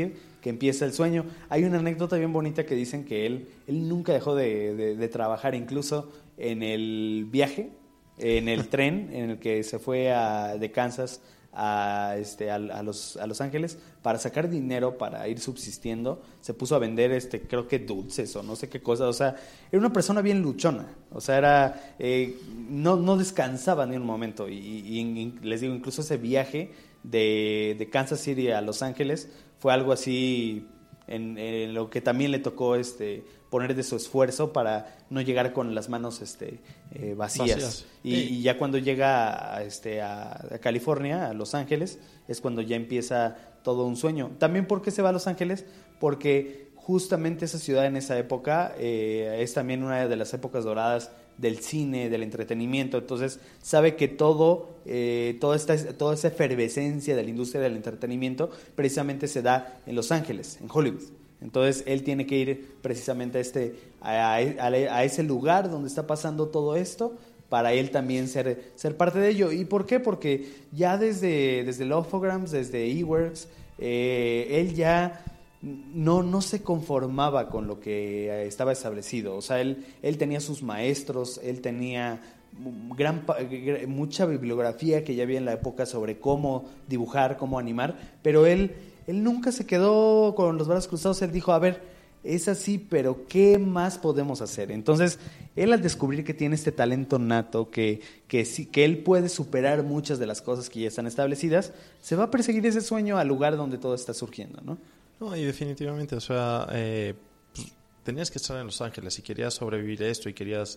que empieza el sueño. Hay una anécdota bien bonita que dicen que él, él nunca dejó de, de, de trabajar, incluso en el viaje, en el tren en el que se fue a, de Kansas a, este, a, a, los, a Los Ángeles para sacar dinero para ir subsistiendo. Se puso a vender, este, creo que dulces o no sé qué cosa. O sea, era una persona bien luchona. O sea, era eh, no, no descansaba ni un momento. Y, y, y les digo, incluso ese viaje de, de Kansas City a Los Ángeles fue algo así en, en lo que también le tocó este poner de su esfuerzo para no llegar con las manos este eh, vacías. vacías. Y, sí. y ya cuando llega a, este, a, a California, a Los Ángeles, es cuando ya empieza todo un sueño. También, ¿por qué se va a Los Ángeles? Porque justamente esa ciudad en esa época eh, es también una de las épocas doradas del cine, del entretenimiento. Entonces sabe que todo, eh, toda, esta, toda esa efervescencia de la industria del entretenimiento precisamente se da en Los Ángeles, en Hollywood. Entonces él tiene que ir precisamente a, este, a, a, a ese lugar donde está pasando todo esto para él también ser, ser parte de ello. ¿Y por qué? Porque ya desde, desde Lofograms, desde eWorks, eh, él ya no, no se conformaba con lo que estaba establecido. O sea, él, él tenía sus maestros, él tenía gran, mucha bibliografía que ya había en la época sobre cómo dibujar, cómo animar, pero él... Él nunca se quedó con los brazos cruzados. Él dijo, a ver, es así, pero ¿qué más podemos hacer? Entonces, él al descubrir que tiene este talento nato, que, que, sí, que él puede superar muchas de las cosas que ya están establecidas, se va a perseguir ese sueño al lugar donde todo está surgiendo, ¿no? No, y definitivamente, o sea, eh, pues, tenías que estar en Los Ángeles. Si querías sobrevivir a esto y querías,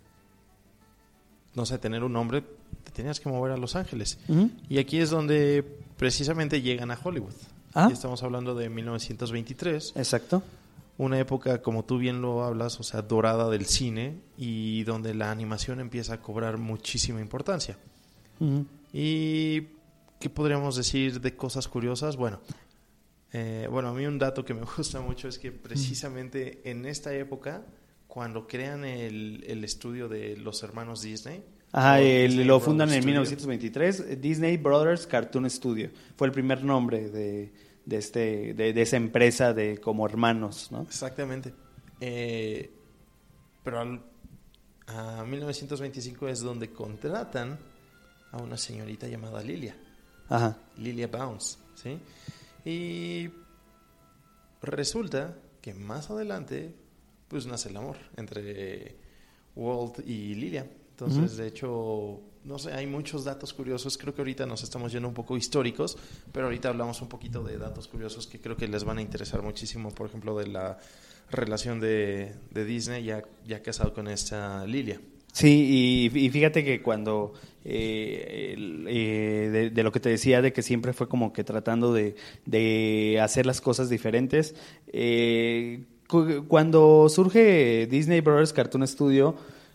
no sé, tener un nombre, te tenías que mover a Los Ángeles. Uh-huh. Y aquí es donde precisamente llegan a Hollywood. ¿Ah? Y estamos hablando de mil novecientos veintitrés. Exacto. Una época, como tú bien lo hablas, o sea, dorada del cine y donde la animación empieza a cobrar muchísima importancia. Uh-huh. ¿Y qué podríamos decir de cosas curiosas? Bueno, eh, bueno, a mí un dato que me gusta mucho es que precisamente uh-huh. en esta época, cuando crean el, el estudio de los hermanos Disney... Ajá, el, lo Brothers fundan en Studio. mil novecientos veintitrés, Disney Brothers Cartoon Studio. Fue el primer nombre de, de, este, de, de esa empresa de como hermanos, ¿no? Exactamente. Eh, pero al, a mil novecientos veinticinco es donde contratan a una señorita llamada Lilia. Ajá. Lilia Bounce, ¿sí? Y resulta que más adelante pues nace el amor entre Walt y Lilia. Entonces, uh-huh. de hecho, no sé, hay muchos datos curiosos. Creo que ahorita nos estamos yendo un poco históricos, pero ahorita hablamos un poquito de datos curiosos que creo que les van a interesar muchísimo. Por ejemplo, de la relación de, de Disney ya, ya casado con esta Lilia. Sí, y, y fíjate que cuando, eh, eh, de, de lo que te decía, de que siempre fue como que tratando de, de hacer las cosas diferentes, eh, cu- cuando surge Disney Brothers Cartoon Studio,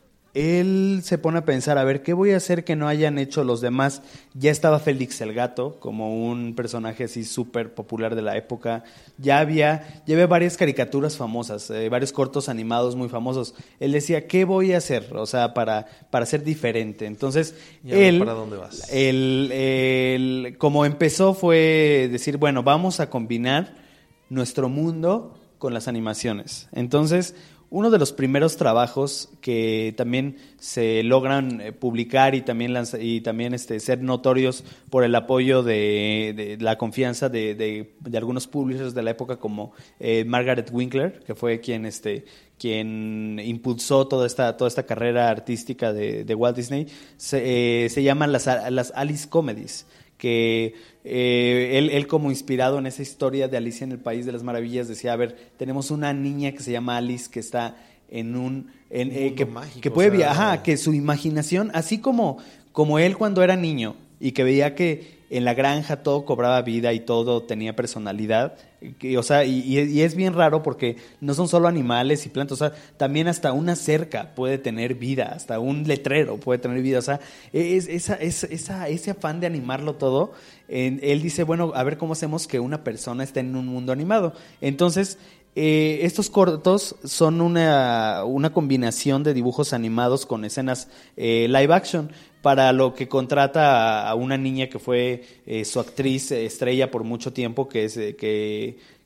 él se pone a pensar, a ver, ¿qué voy a hacer que no hayan hecho los demás? Ya estaba Félix el Gato, como un personaje así súper popular de la época. Ya había, ya había varias caricaturas famosas, eh, varios cortos animados muy famosos. Él decía, ¿qué voy a hacer? O sea, para, para ser diferente. Entonces, él, ¿para dónde vas? Él, él, como empezó fue decir, bueno, vamos a combinar nuestro mundo con las animaciones. Entonces, uno de los primeros trabajos que también se logran eh, publicar y también lanza, y también este, ser notorios por el apoyo de, de la confianza de, de, de algunos publishers de la época como eh, Margaret Winkler, que fue quien este quien impulsó toda esta toda esta carrera artística de, de Walt Disney, se, eh, se llaman las, las Alice Comedies, que eh, él, él como inspirado en esa historia de Alicia en el País de las Maravillas decía, a ver, tenemos una niña que se llama Alice que está en un, en, un eh, que, mágico, que puede viajar, o sea, que su imaginación, así como, como él cuando era niño y que veía que en la granja todo cobraba vida y todo tenía personalidad, que, o sea, y, y es bien raro porque no son solo animales y plantas, o sea, también hasta una cerca puede tener vida, hasta un letrero puede tener vida, o sea, es, esa, es, esa, ese afán de animarlo todo, eh, él dice, bueno, a ver cómo hacemos que una persona esté en un mundo animado. Entonces, Eh, estos cortos son una, una combinación de dibujos animados con escenas eh, live action, para lo que contrata a, a una niña que fue eh, su actriz estrella por mucho tiempo, que es eh, que,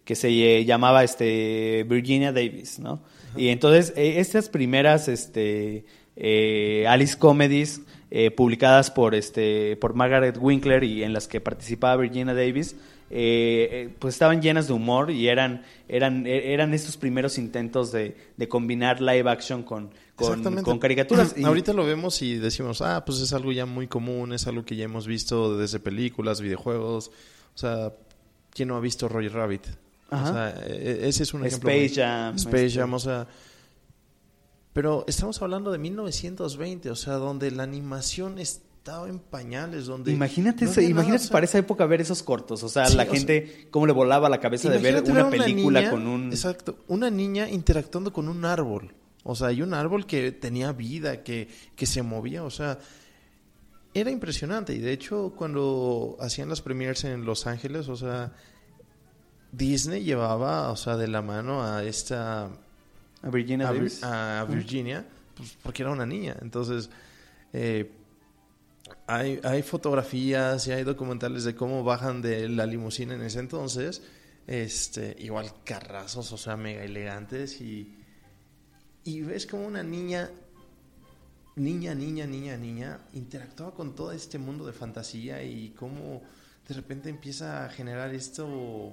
que se eh, llamaba este Virginia Davis, ¿no? Uh-huh. Y entonces eh, estas primeras este eh, Alice Comedies eh, publicadas por este por Margaret Winkler y en las que participaba Virginia Davis, eh, pues estaban llenas de humor y eran eran eran estos primeros intentos de, de combinar live action con con, con caricaturas. Y ahorita lo vemos y decimos, ah, pues es algo ya muy común, es algo que ya hemos visto desde películas, videojuegos. O sea, ¿quién no ha visto Roger Rabbit? Ajá. O sea, ese es un ejemplo. Space Jam. Space este. Jam, o sea... Pero estamos hablando de mil novecientos veinte, o sea, donde la animación estaba en pañales, donde... Imagínate, no imagínate nada, o sea, para esa época ver esos cortos, o sea, sí, la o gente, sea, cómo le volaba la cabeza de ver una película niña, con un... Exacto, una niña interactuando con un árbol, o sea, y un árbol que tenía vida, que, que se movía, o sea... Era impresionante, y de hecho, cuando hacían las premieres en Los Ángeles, o sea... Disney llevaba, o sea, de la mano a esta... A Virginia a, Davis. A Virginia, pues porque era una niña. Entonces, eh, hay, hay fotografías y hay documentales de cómo bajan de la limusina en ese entonces. Este, igual carrazos, o sea, mega elegantes. Y, y ves como una niña, niña, niña, niña, niña, interactúa con todo este mundo de fantasía y cómo de repente empieza a generar esto...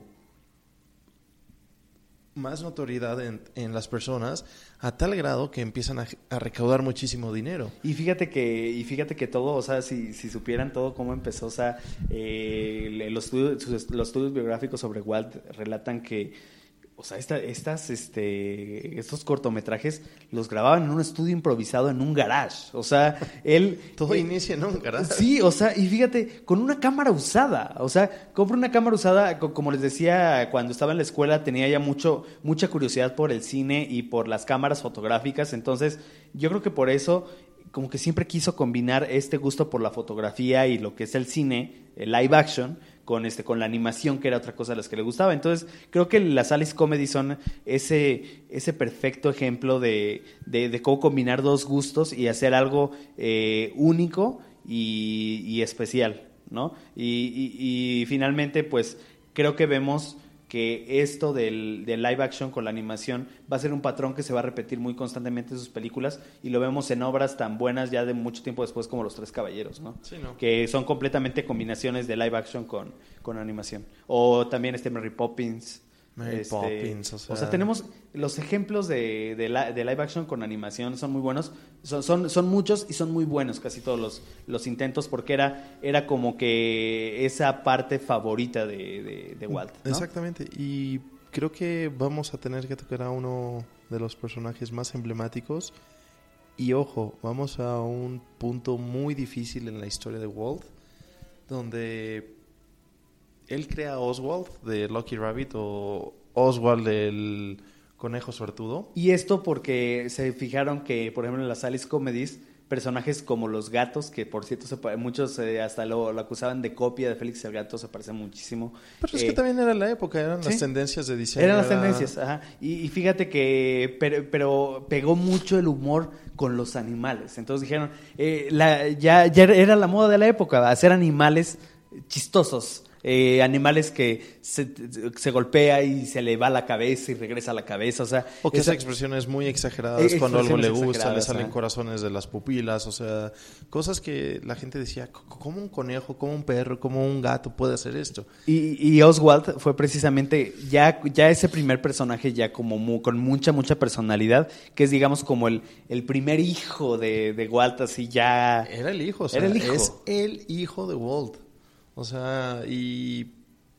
más notoriedad en, en las personas a tal grado que empiezan a, a recaudar muchísimo dinero. Y fíjate que y fíjate que todo, o sea, si, si supieran todo cómo empezó, o sea, eh, los, estudios, los estudios biográficos sobre Walt relatan que, o sea, esta, estas, este, estos cortometrajes los grababan en un estudio improvisado en un garage. O sea, él... Todo eh, inicia en un garage. Sí, o sea, y fíjate, con una cámara usada. O sea, compra una cámara usada, como les decía, cuando estaba en la escuela tenía ya mucho, mucha curiosidad por el cine y por las cámaras fotográficas. Entonces, yo creo que por eso... como que siempre quiso combinar este gusto por la fotografía y lo que es el cine, el live action, con este con la animación, que era otra cosa a las que le gustaba. Entonces, creo que las Alice Comedy son ese, ese perfecto ejemplo de, de, de cómo combinar dos gustos y hacer algo eh, único y, y especial, ¿no? Y, y, y finalmente, pues, creo que vemos... que esto del, del live action con la animación va a ser un patrón que se va a repetir muy constantemente en sus películas y lo vemos en obras tan buenas ya de mucho tiempo después como Los Tres Caballeros, ¿no? Sí, ¿no? Que son completamente combinaciones de live action con, con animación. O también este Mary Poppins. Mary este, Poppins, o sea... o sea, tenemos los ejemplos de, de, la, de live action con animación, son muy buenos, son, son, son muchos y son muy buenos casi todos los, los intentos, porque era, era como que esa parte favorita de, de, de Walt, ¿no? Exactamente, y creo que vamos a tener que tocar a uno de los personajes más emblemáticos, y ojo, vamos a un punto muy difícil en la historia de Walt, donde... él crea a Oswald de Lucky Rabbit o Oswald el conejo suertudo. Y esto porque se fijaron que, por ejemplo, en las Alice Comedies, personajes como los gatos, que por cierto se, muchos eh, hasta lo, lo acusaban de copia de Félix el Gato, se parece muchísimo. Pero es eh, que también era la época, eran ¿sí? las tendencias de diseño. Eran las era... tendencias, ajá. Y, y fíjate que, pero, pero pegó mucho el humor con los animales. Entonces dijeron, eh, la, ya, ya era la moda de la época, hacer animales chistosos. Eh, animales que se, se golpea y se le va la cabeza y regresa a la cabeza, o sea... O que esa, hace expresiones muy exageradas, eh, cuando algo le gusta, le salen ¿eh? corazones de las pupilas, o sea, cosas que la gente decía, ¿cómo un conejo, cómo un perro, cómo un gato puede hacer esto? Y, y Oswald fue precisamente ya, ya ese primer personaje ya como muy, con mucha, mucha personalidad, que es digamos como el, el primer hijo de, de Walt, así ya... Era el hijo, o sea, era el hijo. es el hijo de Walt. O sea, y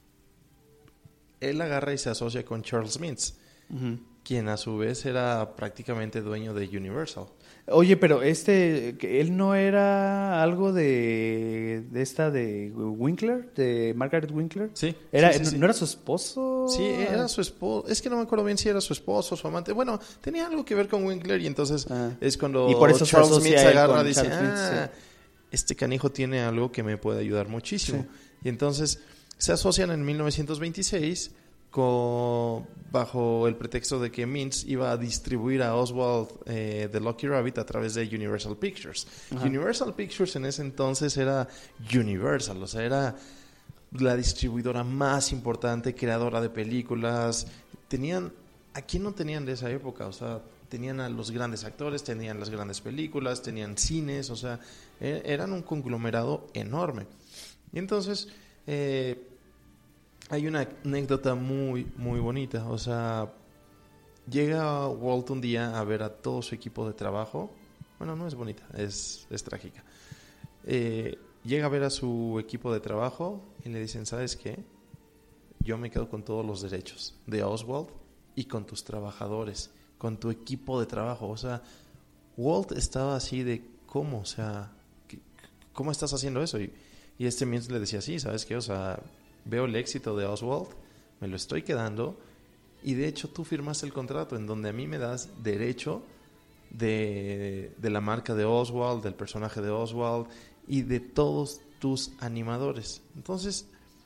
él agarra y se asocia con Charles Mintz, uh-huh. quien a su vez era prácticamente dueño de Universal. Oye, pero este, él no era algo de, de esta de Winkler, de Margaret Winkler. Sí. Era, sí, sí, ¿no, sí. ¿no era su esposo? Sí, era su esposo. Es que no me acuerdo bien si era su esposo o su amante. Bueno, tenía algo que ver con Winkler y entonces ah. es cuando y por eso Charles Mintz agarra y dice, Charles Mintz, ah, sí. este canijo tiene algo que me puede ayudar muchísimo. Sí. Y entonces se asocian en mil novecientos veintiséis con, bajo el pretexto de que Mintz iba a distribuir a Oswald eh, de Lucky Rabbit a través de Universal Pictures. Ajá. Universal Pictures en ese entonces era Universal, o sea, era la distribuidora más importante, creadora de películas. Tenían, ¿a quién no tenían de esa época? O sea, tenían a los grandes actores, tenían las grandes películas, tenían cines, o sea, eh, eran un conglomerado enorme. Y entonces, eh, hay una anécdota muy, muy bonita. O sea, llega Walt un día a ver a todo su equipo de trabajo. Bueno, no es bonita, es, es trágica. Eh, llega a ver a su equipo de trabajo y le dicen, ¿sabes qué? Yo me quedo con todos los derechos de Oswald y con tus trabajadores, con tu equipo de trabajo. O sea, Walt estaba así de, ¿cómo? O sea, ¿cómo estás haciendo eso? Y, y este mientras le decía, sí, ¿sabes qué? O sea, veo el éxito de Oswald, me lo estoy quedando, y de hecho tú firmaste el contrato en donde a mí me das derecho de, de la marca de Oswald, del personaje de Oswald y de todos tus animadores. Entonces,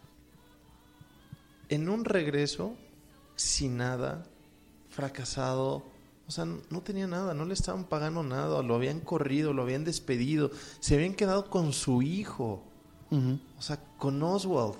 en un regreso sin nada, fracasado, o sea, no tenía nada, no le estaban pagando nada, lo habían corrido, lo habían despedido, se habían quedado con su hijo, uh-huh. o sea, con Oswald.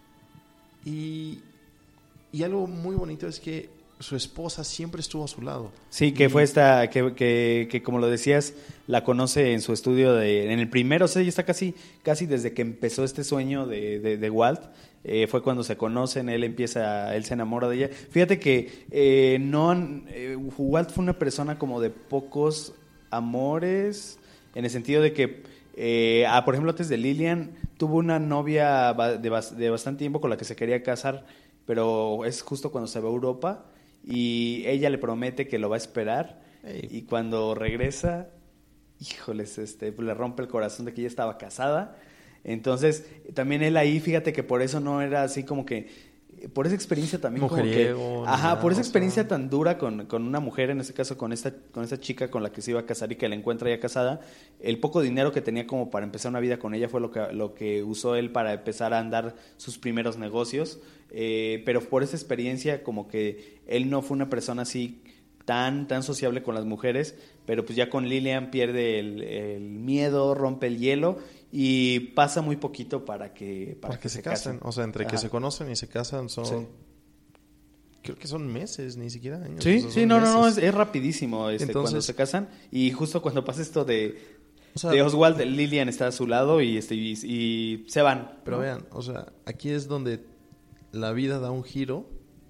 Y, y algo muy bonito es que su esposa siempre estuvo a su lado. Sí, que y... fue esta, que, que, que como lo decías, la conoce en su estudio, de, en el primero, o sea, ella está casi, casi desde que empezó este sueño de, de, de Walt. Eh, fue cuando se conocen, él empieza, él se enamora de ella. Fíjate que eh, no, eh, Walt fue una persona como de pocos amores, en el sentido de que, eh, ah, por ejemplo, antes de Lillian, tuvo una novia de, bas- de bastante tiempo con la que se quería casar, pero es justo cuando se va a Europa y ella le promete que lo va a esperar. Hey. Y cuando regresa, híjoles, este, pues le rompe el corazón de que ella estaba casada. Entonces, también él ahí, fíjate que por eso no era así como que, por esa experiencia también Mujeriego, como que, ajá, por esa experiencia sea... tan dura con, con una mujer, en este caso con esta, con esta chica con la que se iba a casar y que la encuentra ya casada, el poco dinero que tenía como para empezar una vida con ella fue lo que, lo que usó él para empezar a andar sus primeros negocios, eh, pero por esa experiencia como que él no fue una persona así tan, tan sociable con las mujeres, pero pues ya con Lillian pierde el, el miedo, rompe el hielo y pasa muy poquito para que para, para que, que se, se casen. casen. O sea, entre Ajá. que se conocen y se casan son... Sí. Creo que son meses, ni siquiera años. Sí, o sea, sí, no, no, no, es, es rapidísimo este, Entonces, cuando se casan. Y justo cuando pasa esto de, o sea, de Oswald, Lillian está a su lado y, este, y, y se van. Pero ¿no? vean, o sea, aquí es donde la vida da un giro.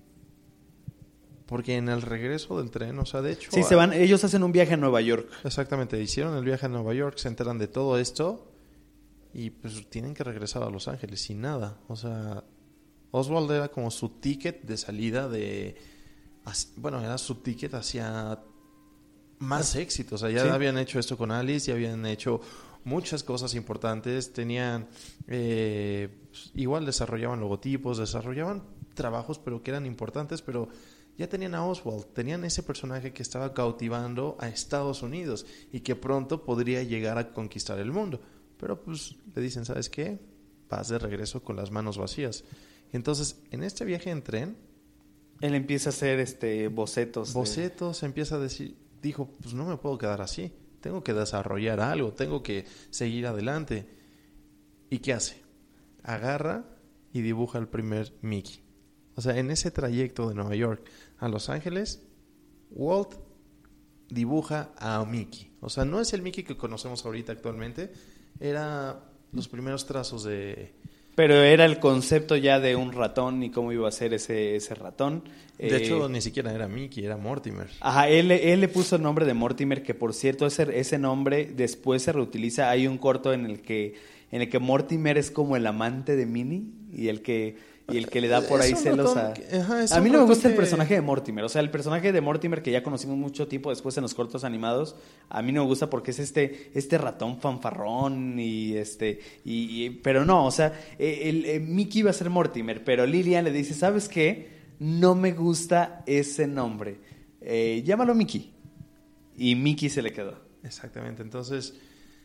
Porque en el regreso del tren, o sea, de hecho... Sí, se van, ellos hacen un viaje a Nueva York. Exactamente, hicieron el viaje a Nueva York, se enteran de todo esto y pues tienen que regresar a Los Ángeles sin nada. O sea, Oswald era como su ticket de salida de... Bueno, era su ticket hacia más éxito. O sea, ya sí. habían hecho esto con Alice, ya habían hecho muchas cosas importantes. Tenían... Eh, igual desarrollaban logotipos, desarrollaban trabajos, pero que eran importantes, pero... Ya tenían a Oswald, tenían ese personaje que estaba cautivando a Estados Unidos y que pronto podría llegar a conquistar el mundo. Pero pues le dicen, ¿sabes qué? Vas de regreso con las manos vacías. Entonces, en este viaje en tren... Él empieza a hacer este bocetos. Bocetos, de... empieza a decir, dijo, pues no me puedo quedar así. Tengo que desarrollar algo, tengo que seguir adelante. ¿Y qué hace? Agarra y dibuja el primer Mickey. O sea, en ese trayecto de Nueva York a Los Ángeles, Walt dibuja a Mickey. O sea, no es el Mickey que conocemos ahorita actualmente, era los primeros trazos de... Pero era el concepto ya de un ratón y cómo iba a ser ese, ese ratón. De eh... hecho, ni siquiera era Mickey, era Mortimer. Ajá, él, él le puso el nombre de Mortimer, que por cierto, ese, ese nombre después se reutiliza. Hay un corto en el que, en el que Mortimer es como el amante de Minnie y el que... Y el que le da por ahí celos ratón, a... Ajá, a mí no me gusta que... el personaje de Mortimer. O sea, el personaje de Mortimer que ya conocimos mucho tiempo después en los cortos animados, a mí no me gusta porque es este este ratón fanfarrón y este... y, y pero no, o sea, el, el Mickey iba a ser Mortimer, pero Lillian le dice, ¿sabes qué? No me gusta ese nombre. Eh, llámalo Mickey. Y Mickey se le quedó. Exactamente. Entonces,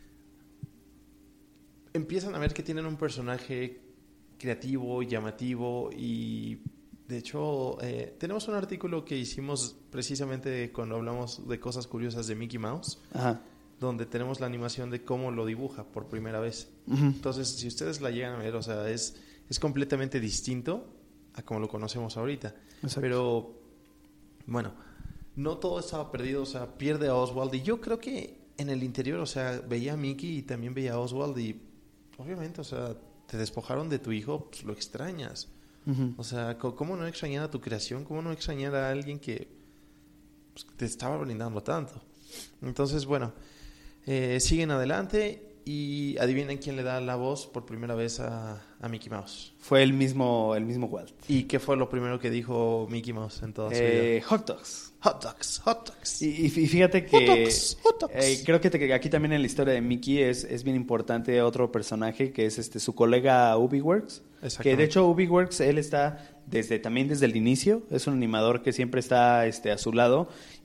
empiezan a ver que tienen un personaje... creativo, llamativo y de hecho eh, tenemos un artículo que hicimos precisamente cuando hablamos de cosas curiosas de Mickey Mouse. Ajá. Donde tenemos la animación de cómo lo dibuja por primera vez. Uh-huh. Entonces, si ustedes la llegan a ver, o sea, es, es completamente distinto a como lo conocemos ahorita. Exacto. Pero, bueno, no todo estaba perdido, o sea, pierde a Oswald. Y yo creo que en el interior, o sea, veía a Mickey y también veía a Oswald y, obviamente, o sea, te despojaron de tu hijo, pues lo extrañas. Uh-huh. O sea, ¿cómo no extrañar a tu creación? ¿Cómo no extrañar a alguien que pues, te estaba brindando tanto? Entonces, bueno, eh, siguen adelante. Y adivinen quién le da la voz por primera vez a, a Mickey Mouse. Fue el mismo, el mismo Walt. ¿Y qué fue lo primero que dijo Mickey Mouse en toda su eh, vida? Hot dogs. Hot dogs, hot dogs. Y, y fíjate que hot dogs, hot dogs. Eh, creo que, te, que aquí también en la historia de Mickey es, es bien importante otro personaje que es este su colega Ubiworks. Que de hecho Ubiworks, él está desde también desde el inicio. Es un animador que siempre está este, a su lado.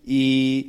Y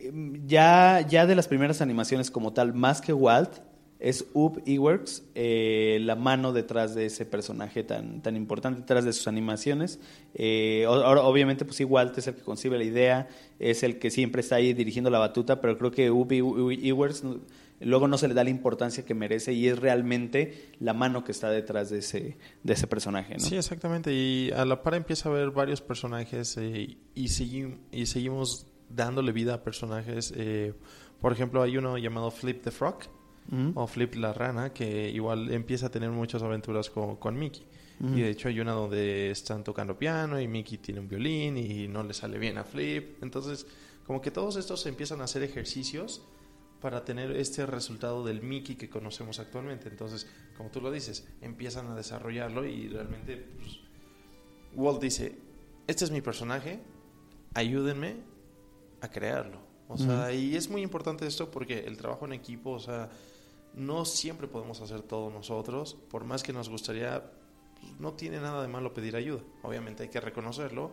ya, ya de las primeras animaciones como tal, más que Walt, es Ub Iwerks, eh, la mano detrás de ese personaje tan, tan importante, detrás de sus animaciones. Eh, ahora, obviamente, pues sí, Walt es el que concibe la idea, es el que siempre está ahí dirigiendo la batuta, pero creo que Ub Iwerks luego no se le da la importancia que merece y es realmente la mano que está detrás de ese, de ese personaje, ¿no? Sí, exactamente. Y a la par empieza a haber varios personajes eh, y, segui- y seguimos dándole vida a personajes. Eh, por ejemplo, hay uno llamado Flip the Frog. Uh-huh. O Flip la rana, que igual empieza a tener muchas aventuras con, con Mickey. Uh-huh. Y de hecho hay una donde están tocando piano y Mickey tiene un violín y no le sale bien a Flip. Entonces, como que todos estos empiezan a hacer ejercicios para tener este resultado del Mickey que conocemos actualmente. Entonces, como tú lo dices, empiezan a desarrollarlo y realmente pues, Walt dice, este es mi personaje, ayúdenme a crearlo. O sea, uh-huh. y es muy importante esto porque el trabajo en equipo, o sea, no siempre podemos hacer todo nosotros, por más que nos gustaría, pues, no tiene nada de malo pedir ayuda. Obviamente hay que reconocerlo,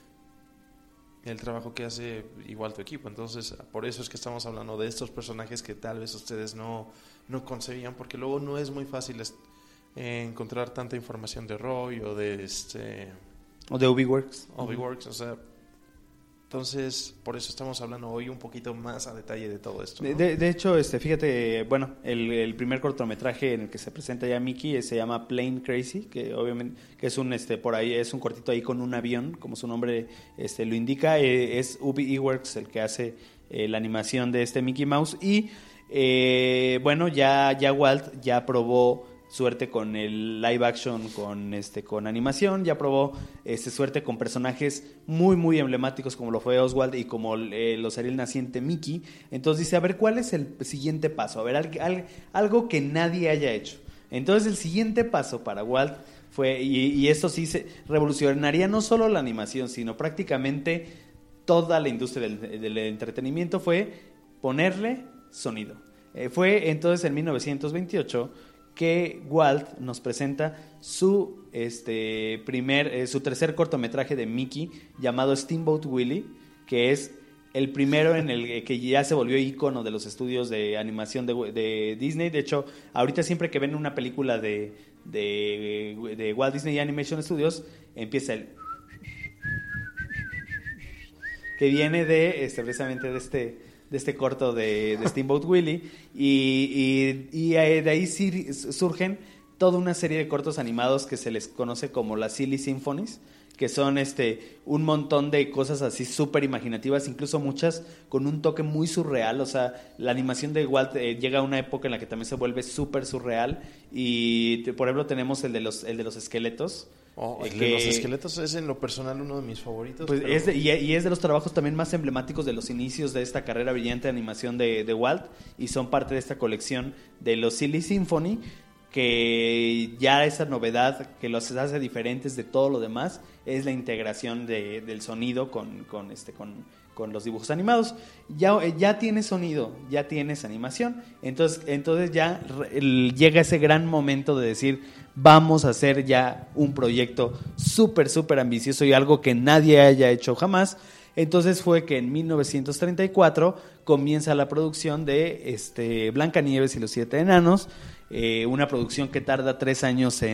el trabajo que hace igual tu equipo. Entonces, por eso es que estamos hablando de estos personajes que tal vez ustedes no, no concebían, porque luego no es muy fácil eh, encontrar tanta información de Roy o de este... O de Ubiworks. Ubiworks, uh-huh. o sea... Entonces, por eso estamos hablando hoy un poquito más a detalle de todo esto, ¿no? De, de, de hecho, este, fíjate, bueno, el, el primer cortometraje en el que se presenta ya Mickey se llama Plane Crazy, que obviamente que es un, este, por ahí es un cortito ahí con un avión, como su nombre este, lo indica. Eh, es Ubi Iwerks el que hace eh, la animación de este Mickey Mouse y eh, bueno, ya, ya Walt ya probó suerte con el live action, con este con animación, ya probó este suerte con personajes muy muy emblemáticos como lo fue Oswald y como eh, lo sería el naciente Mickey. Entonces dice, a ver, ¿cuál es el siguiente paso? A ver, al, al, algo que nadie haya hecho. Entonces el siguiente paso para Walt fue, y, y esto sí se revolucionaría no solo la animación, sino prácticamente toda la industria del, del entretenimiento, fue ponerle sonido. Eh, fue entonces en mil novecientos veintiocho que Walt nos presenta su este primer eh, su tercer cortometraje de Mickey llamado Steamboat Willie, que es el primero en el que ya se volvió ícono de los estudios de animación de, de Disney. De hecho, ahorita siempre que ven una película de, de, de Walt Disney Animation Studios, empieza el que viene de este, precisamente de este de este corto de, de Steamboat Willie y, y, y de ahí surgen toda una serie de cortos animados que se les conoce como las Silly Symphonies, que son este un montón de cosas así súper imaginativas, incluso muchas con un toque muy surreal. O sea, la animación de Walt eh, llega a una época en la que también se vuelve súper surreal y, te, por ejemplo, tenemos el de los, el de los esqueletos. Oh, el que, de los esqueletos es en lo personal uno de mis favoritos. Pues pero... es de, y, y es de los trabajos también más emblemáticos de los inicios de esta carrera brillante de animación de, de Walt, y son parte de esta colección de los Silly Symphony, que ya esa novedad que los hace diferentes de todo lo demás es la integración de, del sonido con, con, este, con, con los dibujos animados. Ya, ya tienes sonido, ya tienes animación, entonces, entonces ya el, llega ese gran momento de decir, vamos a hacer ya un proyecto súper, súper ambicioso y algo que nadie haya hecho jamás. Entonces fue que en mil novecientos treinta y cuatro comienza la producción de este, Blancanieves y los siete enanos, eh, una producción que tarda tres años en,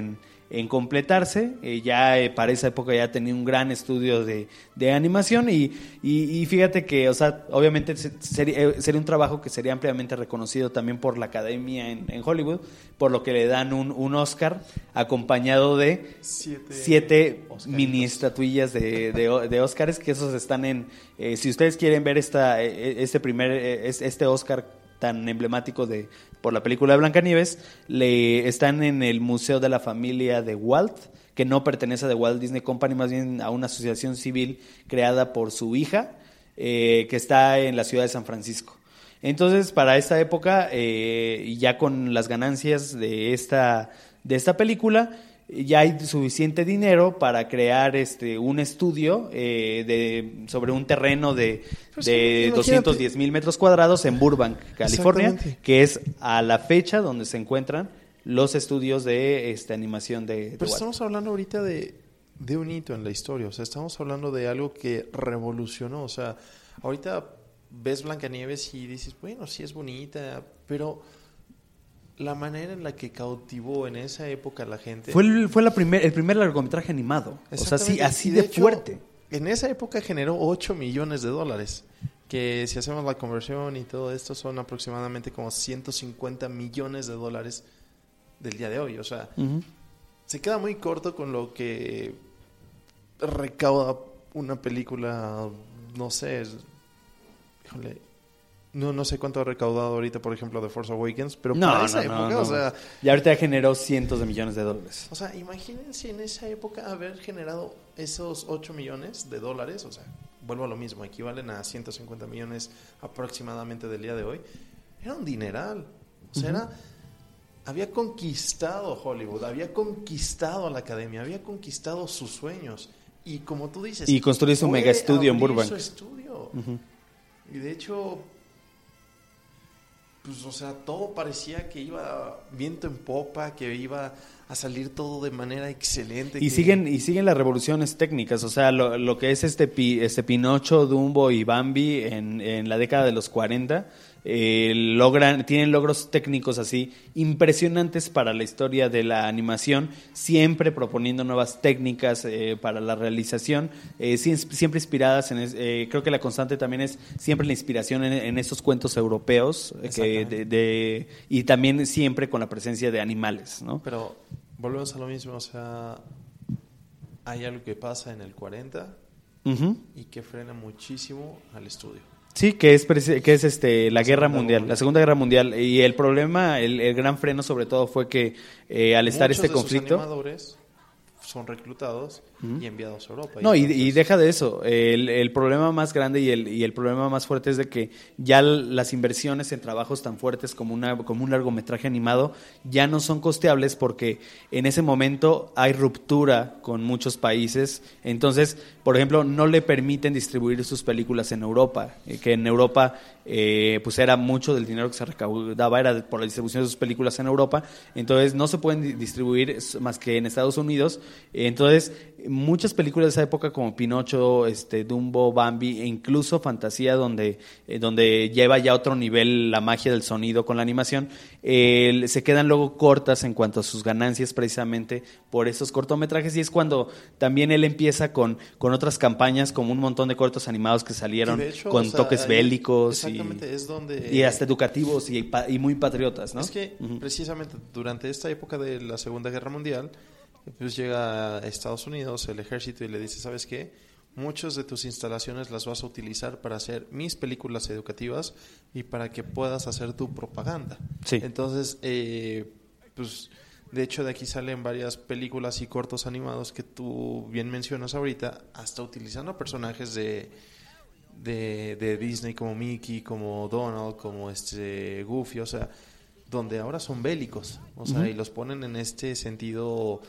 en completarse. Eh, ya eh, para esa época ya tenía un gran estudio de, de animación y, y, y fíjate que, o sea, obviamente sería, sería un trabajo que sería ampliamente reconocido también por la academia en, en Hollywood, por lo que le dan un, un Oscar acompañado de siete, siete mini estatuillas de, de, de Oscars, que esos están en, eh, si ustedes quieren ver esta, este primer, este Oscar tan emblemático de por la película de Blancanieves, le están en el Museo de la Familia de Walt, que no pertenece a The Walt Disney Company, más bien a una asociación civil creada por su hija, eh, que está en la ciudad de San Francisco. Entonces, para esta época, eh, y ya con las ganancias de esta, de esta película, ya hay suficiente dinero para crear este un estudio eh, de sobre un terreno de, pues de sí, doscientos diez mil metros cuadrados en Burbank, California, que es a la fecha donde se encuentran los estudios de esta animación de, de Pero estamos hablando ahorita de, de un hito en la historia, o sea, estamos hablando de algo que revolucionó, o sea, ahorita ves Blancanieves y dices, bueno, sí es bonita, pero la manera en la que cautivó en esa época a la gente... Fue el, fue la primer, el primer largometraje animado, o sea, sí, así de, de hecho, fuerte. En esa época generó ocho millones de dólares, que si hacemos la conversión y todo esto son aproximadamente como ciento cincuenta millones de dólares del día de hoy, o sea, uh-huh. se queda muy corto con lo que recauda una película, no sé... Híjole, no, no sé cuánto ha recaudado ahorita, por ejemplo, The Force Awakens, pero no, para no, esa no, época, no, o sea... Y ahorita generó cientos de millones de dólares. O sea, imagínense en esa época haber generado esos ocho millones de dólares, o sea, vuelvo a lo mismo, equivalen a ciento cincuenta millones aproximadamente del día de hoy. Era un dineral, o sea, uh-huh. era... Había conquistado Hollywood, había conquistado a la academia, había conquistado sus sueños. Y como tú dices... Y construyó su mega estudio en Burbank. Su estudio. Uh-huh. Y de hecho, pues, o sea, todo parecía que iba viento en popa, que iba a salir todo de manera excelente. Y que... siguen y siguen las revoluciones técnicas, o sea, lo, lo que es este, pi, este Pinocho, Dumbo y Bambi en, en la década de los cuarenta, eh, logran, tienen logros técnicos así impresionantes para la historia de la animación, siempre proponiendo nuevas técnicas eh, para la realización, eh, siempre inspiradas en, eh, creo que la constante también es siempre la inspiración en, en estos cuentos europeos que de, de, y también siempre con la presencia de animales, ¿no? Pero volvemos a lo mismo, o sea, hay algo que pasa en el cuarenta uh-huh. y que frena muchísimo al estudio. Sí, que es que es este la guerra mundial, la Segunda Guerra Mundial, y el problema, el, el gran freno sobre todo fue que eh, al estar Muchos este de conflicto, sus animadores son reclutados uh-huh. y enviados a Europa. No, y, entonces... y deja de eso, el, el problema más grande y el, y el problema más fuerte es de que ya las inversiones en trabajos tan fuertes como, una, como un largometraje animado ya no son costeables porque en ese momento hay ruptura con muchos países, entonces, por ejemplo, no le permiten distribuir sus películas en Europa, que en Europa eh, pues era mucho del dinero que se recaudaba era por la distribución de sus películas en Europa, entonces no se pueden distribuir más que en Estados Unidos. Entonces, muchas películas de esa época como Pinocho, este, Dumbo, Bambi e incluso Fantasía, donde, eh, donde lleva ya otro nivel la magia del sonido con la animación, eh, se quedan luego cortas en cuanto a sus ganancias precisamente por esos cortometrajes, y es cuando también él empieza con, con otras campañas como un montón de cortos animados que salieron hecho, con o sea, toques bélicos y, es donde, y hasta educativos y, y muy patriotas, ¿no? Es que uh-huh. precisamente durante esta época de la Segunda Guerra Mundial, pues llega a Estados Unidos el ejército y le dice, ¿sabes qué? Muchas de tus instalaciones las vas a utilizar para hacer mis películas educativas y para que puedas hacer tu propaganda. Sí. Entonces, eh, pues de hecho de aquí salen varias películas y cortos animados que tú bien mencionas ahorita, hasta utilizando personajes de, de, de Disney como Mickey, como Donald, como este Goofy, o sea, donde ahora son bélicos, o sea, uh-huh. y los ponen en este sentido...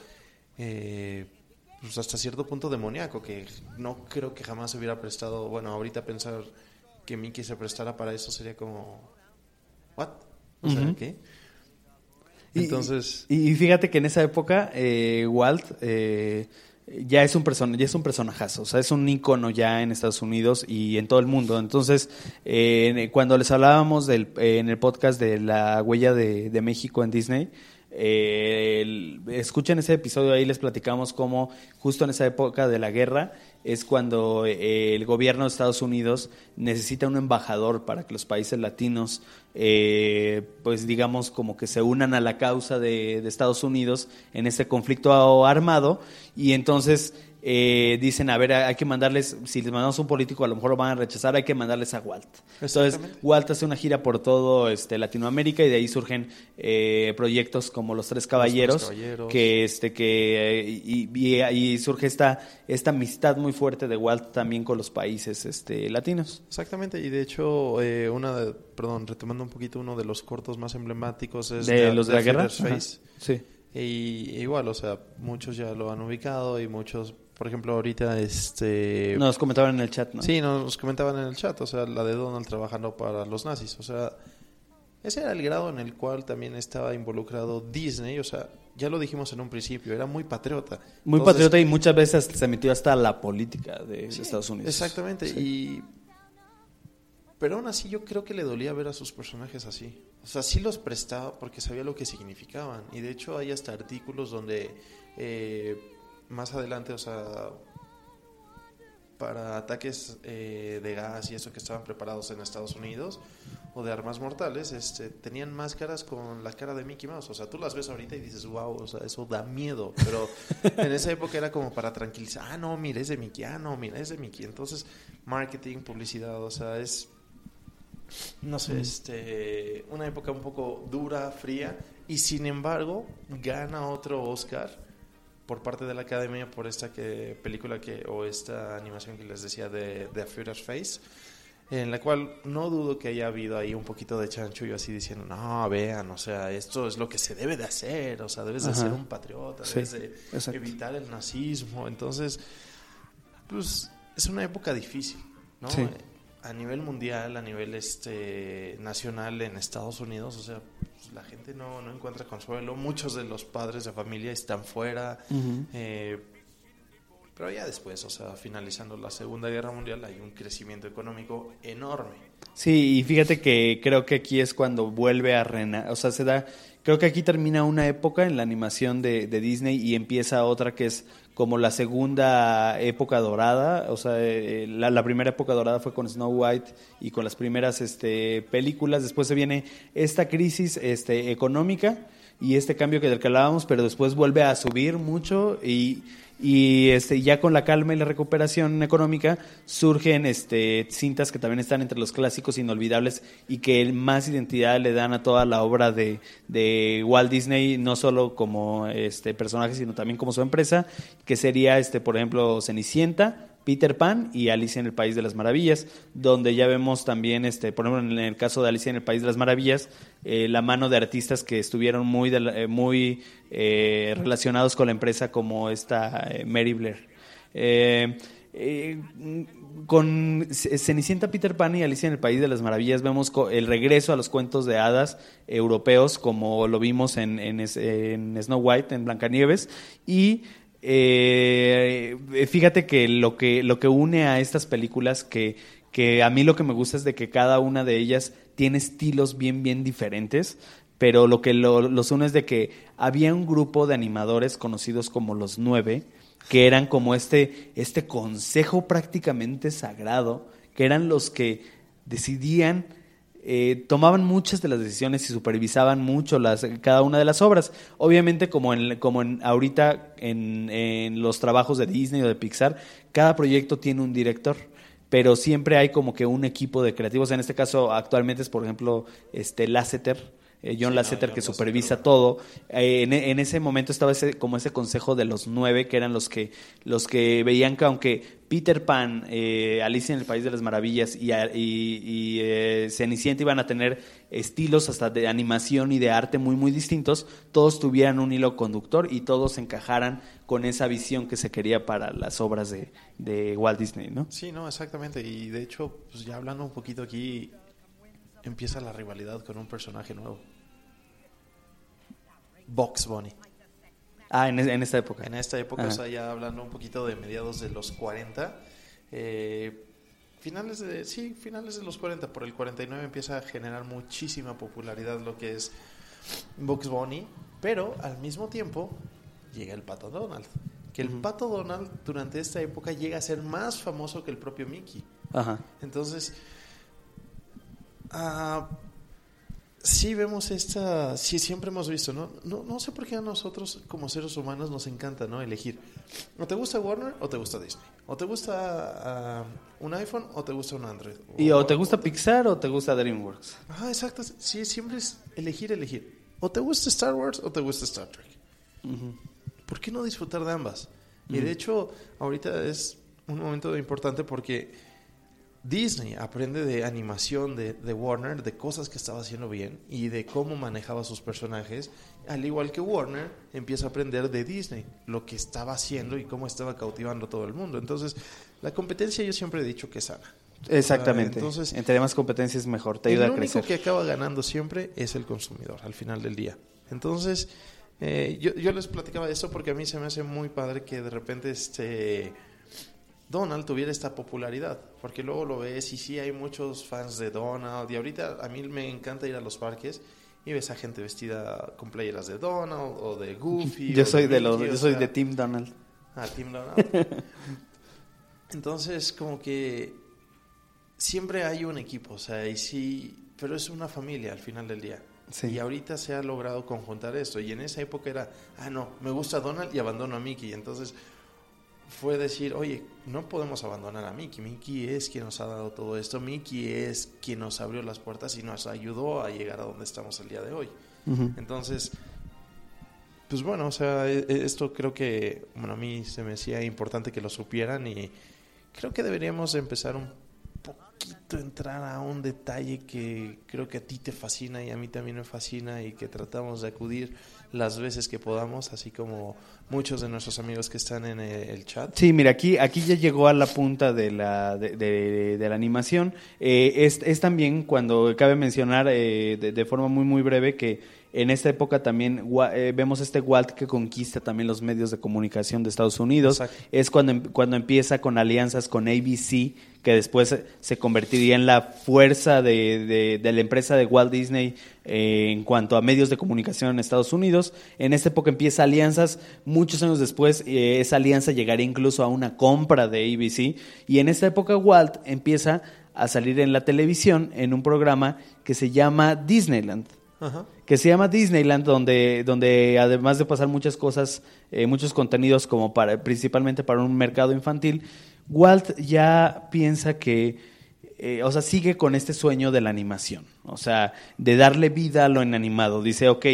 Eh, pues hasta cierto punto demoníaco, que no creo que jamás se hubiera prestado. Bueno, ahorita pensar que Mickey se prestara para eso sería como ¿what? O sea, uh-huh. ¿qué? Entonces y, y fíjate que en esa época eh, Walt eh, ya es un person- ya es un personajazo, o sea, es un ícono ya en Estados Unidos y en todo el mundo. Entonces, eh, cuando les hablábamos del, eh, en el podcast de la huella de, de México en Disney, Eh, el, escuchen ese episodio, ahí les platicamos cómo justo en esa época de la guerra es cuando eh, el gobierno de Estados Unidos necesita un embajador para que los países latinos, eh, pues digamos, como que se unan a la causa de, de Estados Unidos en este conflicto armado, y entonces eh, dicen, a ver, hay que mandarles, si les mandamos un político a lo mejor lo van a rechazar, hay que mandarles a Walt. Entonces Walt hace una gira por todo este, Latinoamérica, y de ahí surgen eh, proyectos como Los Tres Caballeros, Los Tres Caballeros. que este que eh, y, y, y surge esta esta amistad muy fuerte de Walt también con los países este latinos. Exactamente, y de hecho eh, una de, perdón, retomando un poquito, uno de los cortos más emblemáticos es de, de los de, de la guerra. Face. Sí. Y igual, o sea, muchos ya lo han ubicado y muchos, por ejemplo, ahorita este nos comentaban en el chat, ¿no? Sí, nos comentaban en el chat, o sea, la de Donald trabajando para los nazis, o sea, ese era el grado en el cual también estaba involucrado Disney, o sea, ya lo dijimos en un principio, era muy patriota. Muy Entonces, patriota, y muchas veces se metió hasta la política de sí, Estados Unidos. Exactamente, sí. y pero aún así yo creo que le dolía ver a sus personajes así. O sea, sí los prestaba porque sabía lo que significaban. Y de hecho hay hasta artículos donde eh, más adelante, o sea, para ataques eh, de gas y eso que estaban preparados en Estados Unidos, o de armas mortales, este, tenían máscaras con la cara de Mickey Mouse. O sea, tú las ves ahorita y dices, wow, o sea, eso da miedo. Pero en esa época era como para tranquilizar. Ah, no, mira, es de Mickey. Ah, no, mira, es de Mickey. Entonces, marketing, publicidad, o sea, es... no sé, este, una época un poco dura, fría, y sin embargo gana otro Oscar por parte de la Academia por esta que, película que o esta animación que les decía de, de A Furious Face, en la cual no dudo que haya habido ahí un poquito de chanchullo así diciendo, no, vean, o sea, esto es lo que se debe de hacer, o sea, debes de Ajá. ser un patriota, sí, debes de exacto. evitar el nazismo. Entonces, pues es una época difícil, ¿no? Sí. A nivel mundial, a nivel este nacional en Estados Unidos, o sea, pues la gente no, no encuentra consuelo. Muchos de los padres de familia están fuera. Uh-huh. Eh, pero ya después, o sea, finalizando la Segunda Guerra Mundial, hay un crecimiento económico enorme. Sí, y fíjate que creo que aquí es cuando vuelve a renacer, o sea, se da... Creo que aquí termina una época en la animación de, de Disney y empieza otra que es como la segunda época dorada. O sea, eh, la, la primera época dorada fue con Snow White y con las primeras este, películas. Después se viene esta crisis este, económica y este cambio que del que hablábamos, pero después vuelve a subir mucho y... Y este, ya con la calma y la recuperación económica surgen este, cintas que también están entre los clásicos inolvidables y que más identidad le dan a toda la obra de, de Walt Disney, no solo como este, personaje, sino también como su empresa, que sería, este, por ejemplo, Cenicienta, Peter Pan y Alicia en el País de las Maravillas, donde ya vemos también, este, por ejemplo, en el caso de Alicia en el País de las Maravillas, eh, la mano de artistas que estuvieron muy, de la, eh, muy eh, relacionados con la empresa, como esta eh, Mary Blair. Eh, eh, con Cenicienta, Peter Pan y Alicia en el País de las Maravillas vemos el regreso a los cuentos de hadas europeos, como lo vimos en, en, en Snow White, en Blancanieves, y Eh, fíjate que lo que lo que une a estas películas, que, que a mí lo que me gusta es de que cada una de ellas tiene estilos bien bien diferentes, pero lo que lo, los une es de que había un grupo de animadores conocidos como los Nueve, que eran como este, este consejo prácticamente sagrado, que eran los que decidían, Eh, tomaban muchas de las decisiones y supervisaban mucho las, cada una de las obras. Obviamente, como en, como en ahorita en, en los trabajos de Disney o de Pixar, cada proyecto tiene un director, pero siempre hay como que un equipo de creativos. En este caso, actualmente es, por ejemplo, este Lasseter, eh, John sí, Lasseter, no, que John supervisa Lasseter. todo. Eh, en, en ese momento estaba ese, como ese consejo de los nueve, que eran los que, los que veían que aunque Peter Pan, eh, Alicia en el País de las Maravillas y, y, y eh, Cenicienta iban a tener estilos hasta de animación y de arte muy muy distintos, todos tuvieran un hilo conductor y todos encajaran con esa visión que se quería para las obras de, de Walt Disney, ¿no? Sí, no, exactamente. Y de hecho, pues ya hablando un poquito aquí, empieza la rivalidad con un personaje nuevo. Bugs Bunny. Ah, en, en esta época. En esta época, Ajá. o sea, ya hablando un poquito de mediados de los cuarenta, eh, finales de, sí, finales de los cuarenta, por el cuarenta y nueve empieza a generar muchísima popularidad lo que es Bugs Bunny, Pero al mismo tiempo llega el Pato Donald. Que el uh-huh. Pato Donald durante esta época llega a ser más famoso que el propio Mickey. Ajá. Entonces, uh, sí vemos esta, sí siempre hemos visto, ¿no? ¿no? No sé por qué a nosotros como seres humanos nos encanta, ¿no? Elegir. ¿O te gusta Warner o te gusta Disney? ¿O te gusta uh, un iPhone o te gusta un Android? O, ¿Y o te gusta Pixar o te gusta DreamWorks? Ah, exacto. Sí, siempre es elegir, elegir. ¿O te gusta Star Wars o te gusta Star Trek? Uh-huh. ¿Por qué no disfrutar de ambas? Uh-huh. Y de hecho, ahorita es un momento importante porque Disney aprende de animación de, de Warner, de cosas que estaba haciendo bien y de cómo manejaba sus personajes, al igual que Warner empieza a aprender de Disney, lo que estaba haciendo y cómo estaba cautivando a todo el mundo. Entonces, la competencia yo siempre he dicho que es sana. Exactamente. Uh, entonces, entre más competencia es mejor, te ayuda a crecer. El único que acaba ganando siempre es el consumidor al final del día. Entonces, eh, yo, yo les platicaba esto porque a mí se me hace muy padre que de repente este Donald tuviera esta popularidad, porque luego lo ves y sí hay muchos fans de Donald y ahorita a mí me encanta ir a los parques y ves a gente vestida con playeras de Donald o de Goofy. Yo soy de, de Mickey, los, yo o soy sea, de Team Donald. Ah, Team Donald. Entonces, como que siempre hay un equipo, o sea, y sí, pero es una familia al final del día. Sí. Y ahorita se ha logrado conjuntar esto. Y en esa época era, ah, no, me gusta Donald y abandono a Mickey. Entonces fue decir, oye, no podemos abandonar a Mickey. Mickey es quien nos ha dado todo esto. Mickey es quien nos abrió las puertas y nos ayudó a llegar a donde estamos el día de hoy. Uh-huh. Entonces, pues bueno, o sea, esto creo que, bueno, a mí se me hacía importante que lo supieran y creo que deberíamos empezar un poquito entrar a un detalle que creo que a ti te fascina y a mí también me fascina y que tratamos de acudir las veces que podamos, así como muchos de nuestros amigos que están en el chat. Sí, mira, aquí aquí ya llegó a la punta de la de, de, de la animación. Eh, es, es también cuando cabe mencionar eh, de, de forma muy muy breve que en esta época también eh, vemos este Walt que conquista también los medios de comunicación de Estados Unidos. Exacto. Es cuando, cuando empieza con alianzas con A B C, que después se convertiría en la fuerza de, de, de la empresa de Walt Disney eh, en cuanto a medios de comunicación en Estados Unidos. En esta época empieza alianzas, muchos años después eh, esa alianza llegaría incluso a una compra de A B C, y en esta época Walt empieza a salir en la televisión en un programa que se llama Disneyland. Ajá. Que se llama Disneyland, donde, donde además de pasar muchas cosas, eh, muchos contenidos como para, principalmente para un mercado infantil, Walt ya piensa que, eh, o sea, sigue con este sueño de la animación, o sea, de darle vida a lo inanimado. Dice, ok,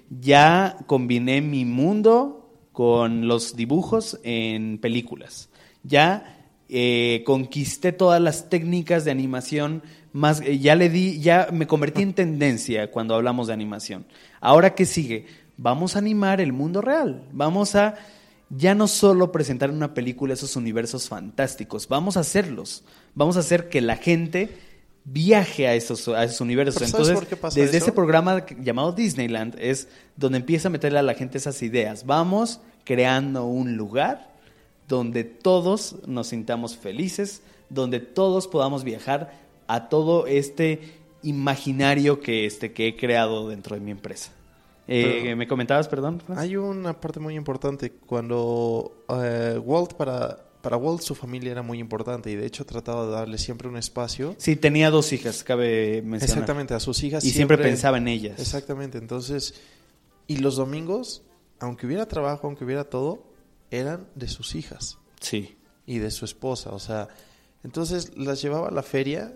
ya combiné mi mundo con los dibujos en películas, ya eh, conquisté todas las técnicas de animación. Más, ya le di, ya me convertí en tendencia cuando hablamos de animación. Ahora, ¿qué sigue? Vamos a animar el mundo real. Vamos a ya no solo presentar en una película esos universos fantásticos, vamos a hacerlos. Vamos a hacer que la gente viaje a esos, a esos universos. Entonces, desde eso? ese programa llamado Disneyland es donde empieza a meterle a la gente esas ideas. Vamos creando un lugar donde todos nos sintamos felices, donde todos podamos viajar a todo este imaginario que este que he creado dentro de mi empresa. Eh, ¿Me comentabas, perdón? Hay una parte muy importante. Cuando uh, Walt, para, para Walt su familia era muy importante y de hecho trataba de darle siempre un espacio. Sí, tenía dos hijas, cabe mencionar. Exactamente, a sus hijas. Y siempre, siempre pensaba en ellas. Exactamente, entonces, y los domingos, aunque hubiera trabajo, aunque hubiera todo, eran de sus hijas. Sí. Y de su esposa, o sea, entonces las llevaba a la feria.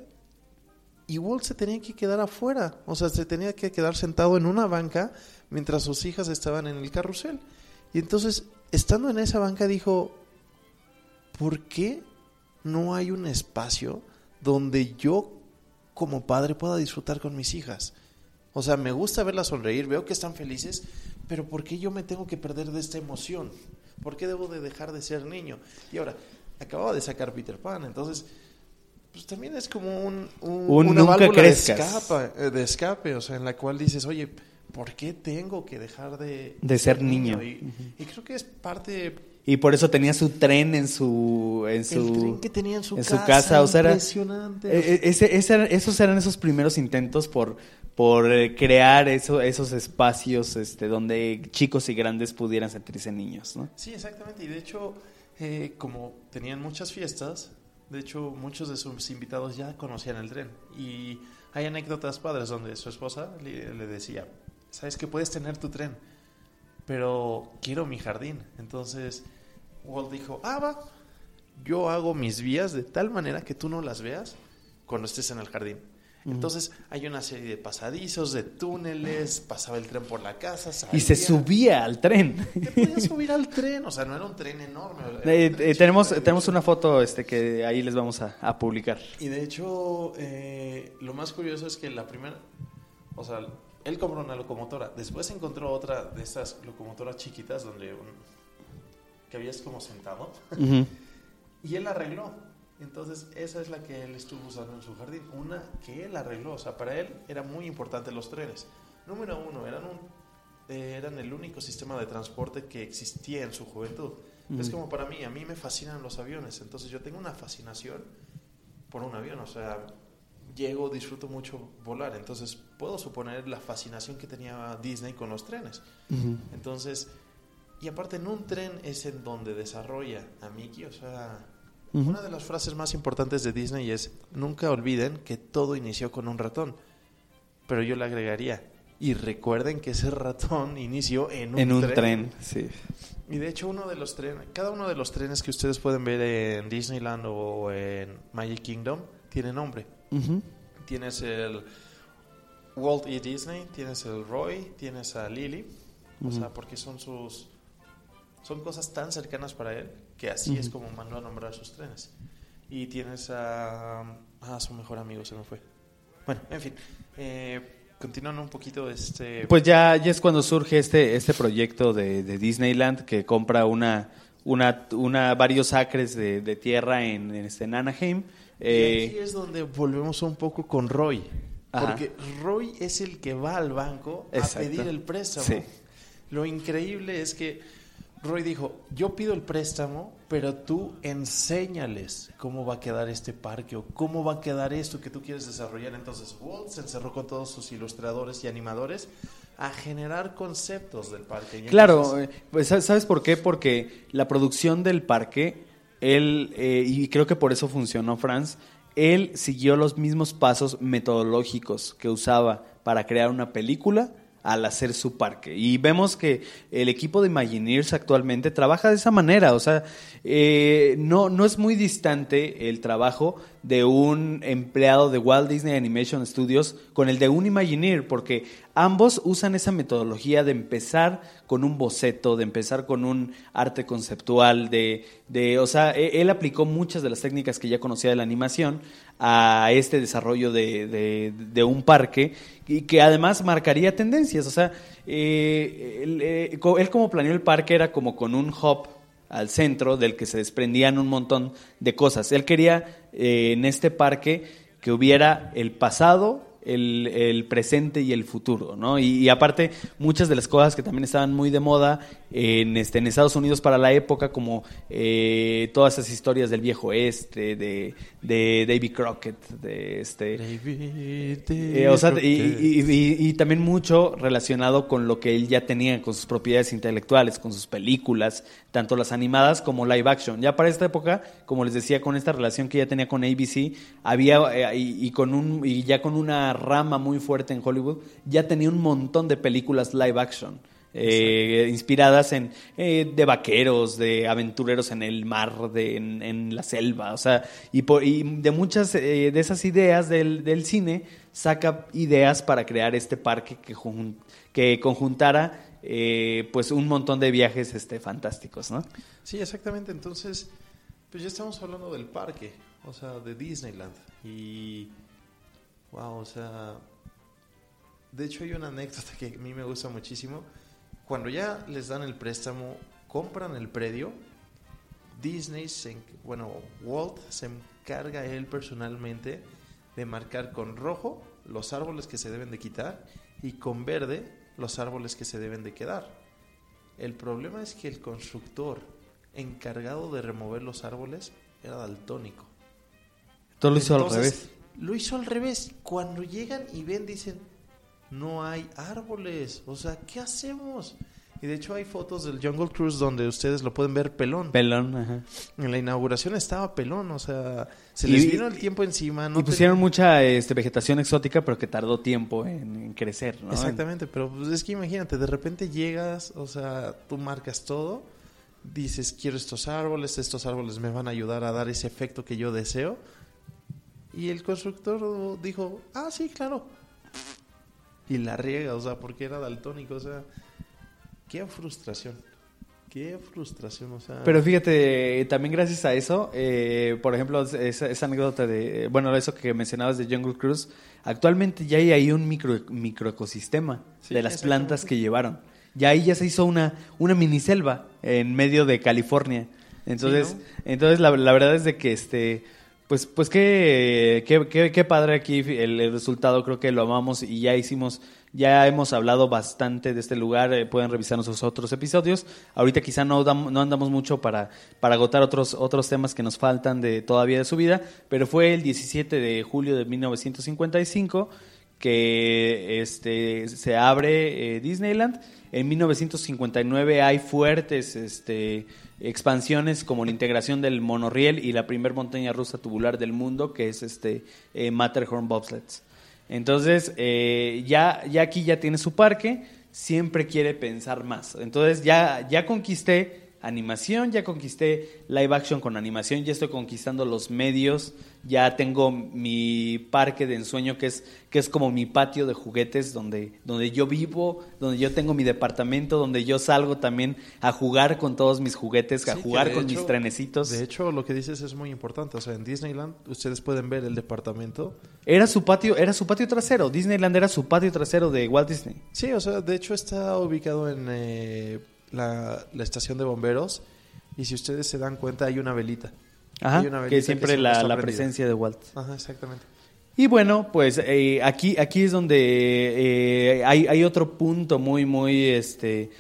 Y Walt se tenía que quedar afuera, o sea, se tenía que quedar sentado en una banca mientras sus hijas estaban en el carrusel. Y entonces, estando en esa banca, dijo, ¿por qué no hay un espacio donde yo como padre pueda disfrutar con mis hijas? O sea, me gusta verlas sonreír, veo que están felices, pero ¿por qué yo me tengo que perder de esta emoción? ¿Por qué debo de dejar de ser niño? Y ahora, acababa de sacar Peter Pan, entonces pues también es como un, un, un una nunca válvula de crezcas. escape, de escape, o sea, en la cual dices, oye, ¿por qué tengo que dejar de, de ser niño? Y, uh-huh. y creo que es parte Y por eso tenía su tren en su en su, el tren que tenía en su en casa, su casa. O sea, era, impresionante. eh, ese, ese, esos eran esos primeros intentos por, por eh, crear eso, esos espacios este, donde chicos y grandes pudieran sentirse niños, ¿no? Sí, exactamente. Y de hecho, eh, como tenían muchas fiestas, de hecho, muchos de sus invitados ya conocían el tren. Y hay anécdotas padres donde su esposa le, le decía, ¿sabes que puedes tener tu tren? Pero quiero mi jardín. Entonces Walt dijo, ah, va, yo hago mis vías de tal manera que tú no las veas cuando estés en el jardín. Uh-huh. Entonces hay una serie de pasadizos, de túneles, pasaba el tren por la casa, salía. Y se subía al tren. Te podías subir al tren, o sea, no era un tren enorme. Eh, un tren eh, tenemos chiquito, tenemos una foto este que ahí les vamos a, a publicar. Y de hecho, eh, lo más curioso es que la primera, o sea, él compró una locomotora, después encontró otra de estas locomotoras chiquitas donde un, que habías como sentado, uh-huh. y él la arregló. Entonces esa es la que él estuvo usando en su jardín, una que él arregló. O sea, para él era muy importante los trenes. Número uno, eran, un, eh, eran el único sistema de transporte que existía en su juventud. Uh-huh. Es como para mí, a mí me fascinan los aviones, entonces yo tengo una fascinación por un avión. O sea, llego, disfruto mucho volar, entonces puedo suponer la fascinación que tenía Disney con los trenes. Uh-huh. Entonces, y aparte en un tren es en donde desarrolla a Mickey. O sea, uh-huh. una de las frases más importantes de Disney es, nunca olviden que todo inició con un ratón. Pero yo le agregaría, y recuerden que ese ratón inició en un en un tren. tren, sí. Y de hecho uno de los trenes, cada uno de los trenes que ustedes pueden ver en Disneyland o en Magic Kingdom tiene nombre. Uh-huh. Tienes el Walt E. Disney, tienes el Roy, tienes a Lily. Uh-huh. O sea, porque son sus son cosas tan cercanas para él que así uh-huh. es como mandó a nombrar sus trenes. Y tienes a, a su mejor amigo, se me fue. Bueno, en fin, eh, continuando un poquito este... Pues ya, ya es cuando surge este, este proyecto de, de Disneyland, que compra una, una, una varios acres de, de tierra en, en, este, en Anaheim. Eh, y aquí es donde volvemos un poco con Roy. Ajá. Porque Roy es el que va al banco Exacto. a pedir el préstamo. Sí. Lo increíble es que Roy dijo, yo pido el préstamo, pero tú enséñales cómo va a quedar este parque o cómo va a quedar esto que tú quieres desarrollar. Entonces Walt se encerró con todos sus ilustradores y animadores a generar conceptos del parque. Y claro, entonces... pues ¿sabes por qué? Porque la producción del parque, él, eh, y creo que por eso funcionó Franz, él siguió los mismos pasos metodológicos que usaba para crear una película al hacer su parque. Y vemos que el equipo de Imagineers actualmente trabaja de esa manera. O sea, eh, no, no es muy distante el trabajo de un empleado de Walt Disney Animation Studios con el de un Imagineer, porque ambos usan esa metodología de empezar con un boceto, de empezar con un arte conceptual, de, de, o sea, él aplicó muchas de las técnicas que ya conocía de la animación a este desarrollo de, de, de un parque, y que además marcaría tendencias. O sea, eh, él, eh, él como planeó el parque era como con un hub al centro del que se desprendían un montón de cosas. Él quería eh, en este parque que hubiera el pasado, el, el presente y el futuro, ¿no? Y, y aparte muchas de las cosas que también estaban muy de moda en, este, en Estados Unidos para la época, como eh, todas esas historias del viejo oeste, de, de Davy Crockett, de este, David, eh, o sea, y, y, y, y también mucho relacionado con lo que él ya tenía, con sus propiedades intelectuales, con sus películas, tanto las animadas como live action. Ya para esta época, como les decía, con esta relación que ya tenía con A B C, había eh, y, y con un y ya con una rama muy fuerte en Hollywood, ya tenía un montón de películas live action. Eh, inspiradas en eh, de vaqueros, de aventureros en el mar, de, en, en la selva, o sea, y, por, y de muchas eh, de esas ideas del, del cine saca ideas para crear este parque que, que conjuntara eh, pues un montón de viajes este, fantásticos, ¿no? Sí, exactamente. Entonces, pues ya estamos hablando del parque, o sea, de Disneyland, y wow, o sea, de hecho hay una anécdota que a mí me gusta muchísimo. Cuando ya les dan el préstamo, compran el predio, Disney, se, bueno, Walt se encarga él personalmente de marcar con rojo los árboles que se deben de quitar y con verde los árboles que se deben de quedar. El problema es que el constructor encargado de remover los árboles era daltónico. Todo lo hizo Entonces, al revés. Lo hizo al revés. Cuando llegan y ven, dicen, no hay árboles. O sea, ¿qué hacemos? Y de hecho hay fotos del Jungle Cruise donde ustedes lo pueden ver pelón. Pelón, ajá. En la inauguración estaba pelón, o sea, se Y- les vino el tiempo encima. No y pusieron tenían- mucha este, vegetación exótica, pero que tardó tiempo en, en crecer, ¿no? Exactamente, pero pues es que imagínate, de repente llegas, o sea, tú marcas todo, dices, quiero estos árboles, estos árboles me van a ayudar a dar ese efecto que yo deseo. Y el constructor dijo, ah, sí, claro. Y la riega, o sea, porque era daltónico, o sea, qué frustración. Qué frustración, o sea. Pero fíjate, también gracias a eso, eh, por ejemplo, esa, esa anécdota de, bueno, eso que mencionabas de Jungle Cruise, actualmente ya hay ahí un micro, microecosistema Sí, de las exactamente. plantas que llevaron. Ya ahí ya se hizo una, una miniselva en medio de California. Entonces, Sí, ¿no? entonces la, la verdad es de que este, pues, pues qué, qué, qué, qué padre aquí el, el resultado, creo que lo amamos y ya hicimos. Ya hemos hablado bastante de este lugar, eh, pueden revisar nuestros otros episodios. Ahorita quizá no, dam- no andamos mucho para, para agotar otros, otros temas que nos faltan de todavía de su vida, pero fue el diecisiete de julio de mil novecientos cincuenta y cinco que este, se abre eh, Disneyland. En mil novecientos cincuenta y nueve hay fuertes este, expansiones como la integración del monorriel y la primer montaña rusa tubular del mundo, que es este eh, Matterhorn Bobsleds. Entonces, eh, ya, ya aquí ya tiene su parque, siempre quiere pensar más. Entonces, ya, ya conquisté animación, ya conquisté live action con animación, ya estoy conquistando los medios, ya tengo mi parque de ensueño que es, que es como mi patio de juguetes donde, donde yo vivo, donde yo tengo mi departamento, donde yo salgo también a jugar con todos mis juguetes, a Sí, que jugar de con hecho- mis trenecitos. De hecho, lo que dices es muy importante. O sea, en Disneyland ustedes pueden ver el departamento. Era su patio, era su patio trasero, Disneyland era su patio trasero de Walt Disney. Sí, o sea, de hecho está ubicado en eh, la, la estación de bomberos. Y si ustedes se dan cuenta, hay una velita. Ajá, Hay una que velita siempre siempre la, está la prendida. presencia de Walt. Ajá, exactamente. Y bueno, pues eh, aquí, aquí es donde eh, hay, hay otro punto muy, muy este,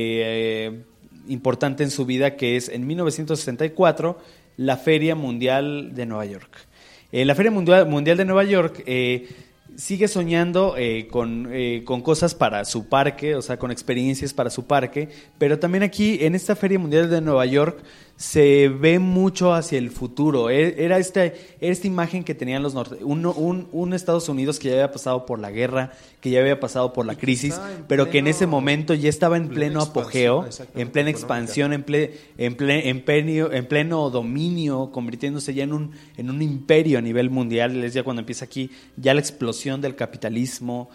eh, importante en su vida, que es en mil novecientos sesenta y cuatro, la Feria Mundial de Nueva York. Eh, la Feria Mundial, Mundial de Nueva York eh, sigue soñando eh, con, eh, con cosas para su parque, o sea, con experiencias para su parque, pero también aquí en esta Feria Mundial de Nueva York se ve mucho hacia el futuro. E- Era esta, esta imagen que tenían los norte, un, un, un Estados Unidos que ya había pasado por la guerra, que ya había pasado por la Y que crisis, estaba en pero que en pleno- ese momento ya estaba en plena pleno expansión, apogeo, exactamente, en plena económica. expansión, en, ple- en, ple- en, pleno, en pleno dominio, convirtiéndose ya en un, en un imperio a nivel mundial. Es ya cuando empieza aquí ya la explosión del capitalismo.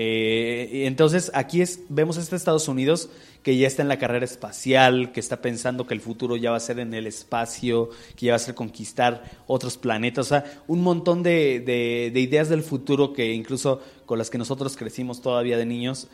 Eh, y entonces aquí es, vemos a este Estados Unidos que ya está en la carrera espacial, que está pensando que el futuro ya va a ser en el espacio, que ya va a ser conquistar otros planetas, o sea, un montón de, de, de ideas del futuro que incluso con las que nosotros crecimos todavía de niños.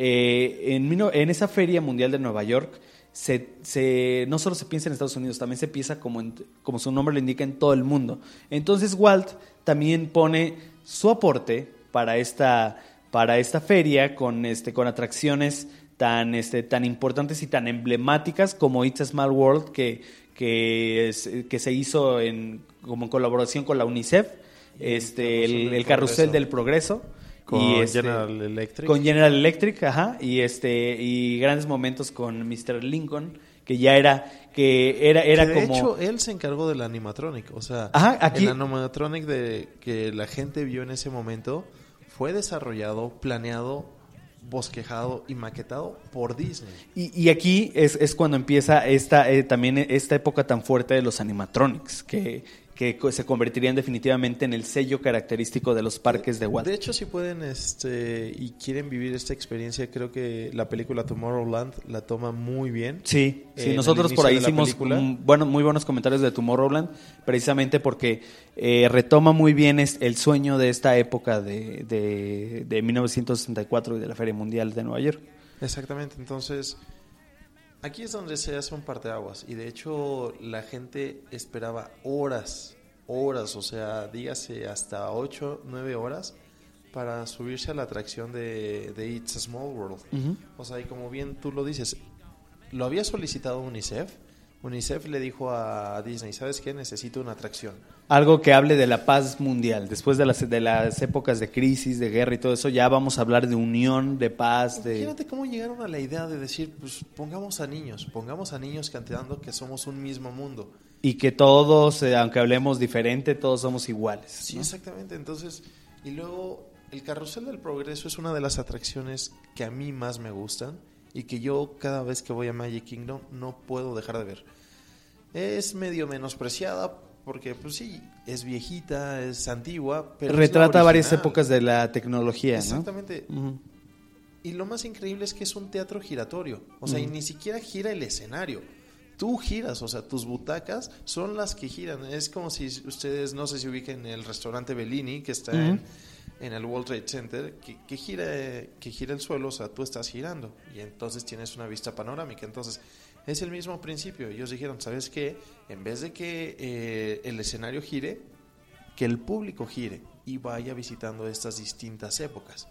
Eh, en, mil- en esa Feria Mundial de Nueva York se, se, no solo se piensa en Estados Unidos, también se piensa como, en- como su nombre lo indica en todo el mundo. Entonces Walt también pone su aporte para esta, para esta feria con, este, con atracciones tan, este, tan importantes y tan emblemáticas como It's a Small World, que, que, es- que se hizo en, como en colaboración con la UNICEF, este, el, del el Carrusel Progreso. del Progreso. Con y este, General Electric. con General Electric, ajá, y este y grandes momentos con mister Lincoln, que ya era que era era Que de como hecho, él se encargó del animatronic. O sea, Ajá, aquí- el animatronic de, que la gente vio en ese momento fue desarrollado, planeado, bosquejado y maquetado por Disney. y, y aquí es, es cuando empieza esta eh, también esta época tan fuerte de los animatronics, que que co- se convertirían definitivamente en el sello característico de los parques de Walt. De hecho, si pueden este y quieren vivir esta experiencia, creo que la película Tomorrowland la toma muy bien. Sí, sí, en nosotros el por ahí inicio de la hicimos película. mm, bueno, muy buenos comentarios de Tomorrowland, precisamente porque eh, retoma muy bien es- el sueño de esta época de, de, de mil novecientos sesenta y cuatro y de la Feria Mundial de Nueva York. Exactamente, entonces aquí es donde se hace un parteaguas y de hecho la gente esperaba horas, horas, o sea, dígase hasta ocho, nueve horas para subirse a la atracción de, de It's a Small World. Ujú. O sea, y como bien tú lo dices, lo había solicitado UNICEF, UNICEF le dijo a Disney, ¿sabes qué? Necesito una atracción. Algo que hable de la paz mundial. Después de las, de las épocas de crisis, de guerra y todo eso, ya vamos a hablar de unión, de paz. De... Imagínate cómo llegaron a la idea de decir, pues pongamos a niños, pongamos a niños cantando que somos un mismo mundo. Y que todos, eh, aunque hablemos diferente, todos somos iguales. Sí, ¿no? Exactamente. Entonces, y luego el Carrusel del Progreso es una de las atracciones que a mí más me gustan y que yo cada vez que voy a Magic Kingdom no puedo dejar de ver. Es medio menospreciada porque, pues sí, es viejita, es antigua, pero retrata es varias épocas de la tecnología, exactamente. ¿no? Uh-huh. Y lo más increíble es que es un teatro giratorio, o sea, uh-huh. y ni siquiera gira el escenario. Tú giras, o sea, tus butacas son las que giran. Es como si ustedes, no sé si ubiquen el restaurante Bellini, que está uh-huh. en, en el World Trade Center, que, que, gira, que gira el suelo, o sea, tú estás girando y entonces tienes una vista panorámica. Entonces, es el mismo principio. Ellos dijeron, ¿sabes qué? En vez de que eh, el escenario gire, que el público gire y vaya visitando estas distintas épocas.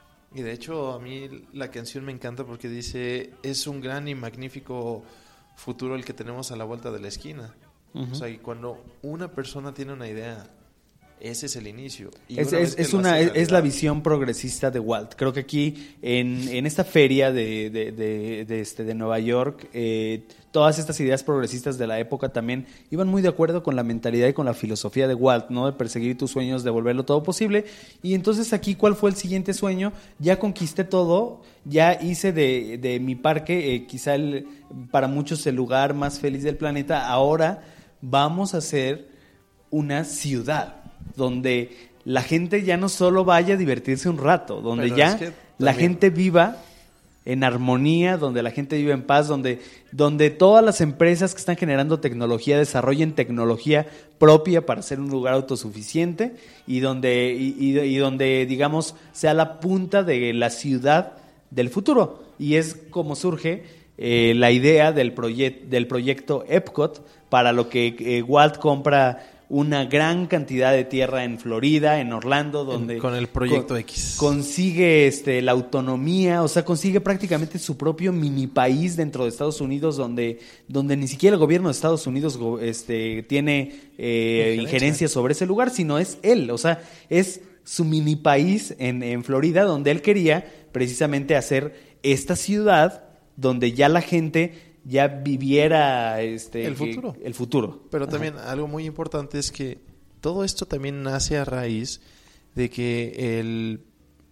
Y de hecho, a mí la canción me encanta porque dice, es un gran y magnífico futuro el que tenemos a la vuelta de la esquina. Uh-huh. O sea, y cuando una persona tiene una idea, ese es el inicio. Y es es, es, una, es, es la visión progresista de Walt. Creo que aquí, en, en esta feria de, de, de, de, este, de Nueva York, eh, todas estas ideas progresistas de la época también iban muy de acuerdo con la mentalidad y con la filosofía de Walt, ¿no? De perseguir tus sueños, de volverlo todo posible. Y entonces aquí, ¿cuál fue el siguiente sueño? Ya conquisté todo, ya hice de, de mi parque, eh, quizá el, para muchos el lugar más feliz del planeta. Ahora vamos a hacer una ciudad donde la gente ya no solo vaya a divertirse un rato, donde Pero ya es que la gente viva en armonía, donde la gente viva en paz, donde, donde todas las empresas que están generando tecnología desarrollen tecnología propia para ser un lugar autosuficiente y donde, y, y, y donde digamos, sea la punta de la ciudad del futuro. Y es como surge eh, la idea del, proye- del proyecto Epcot, para lo que eh, Walt compra una gran cantidad de tierra en Florida, en Orlando, donde en, con el proyecto con, X consigue este, la autonomía, o sea, consigue prácticamente su propio mini país dentro de Estados Unidos, donde, donde ni siquiera el gobierno de Estados Unidos este, tiene eh, injerencia. injerencia sobre ese lugar, sino es él, o sea, es su mini país en, en Florida, donde él quería precisamente hacer esta ciudad donde ya la gente ya viviera este el futuro. El futuro. Pero Ajá. también algo muy importante es que todo esto también nace a raíz de que el,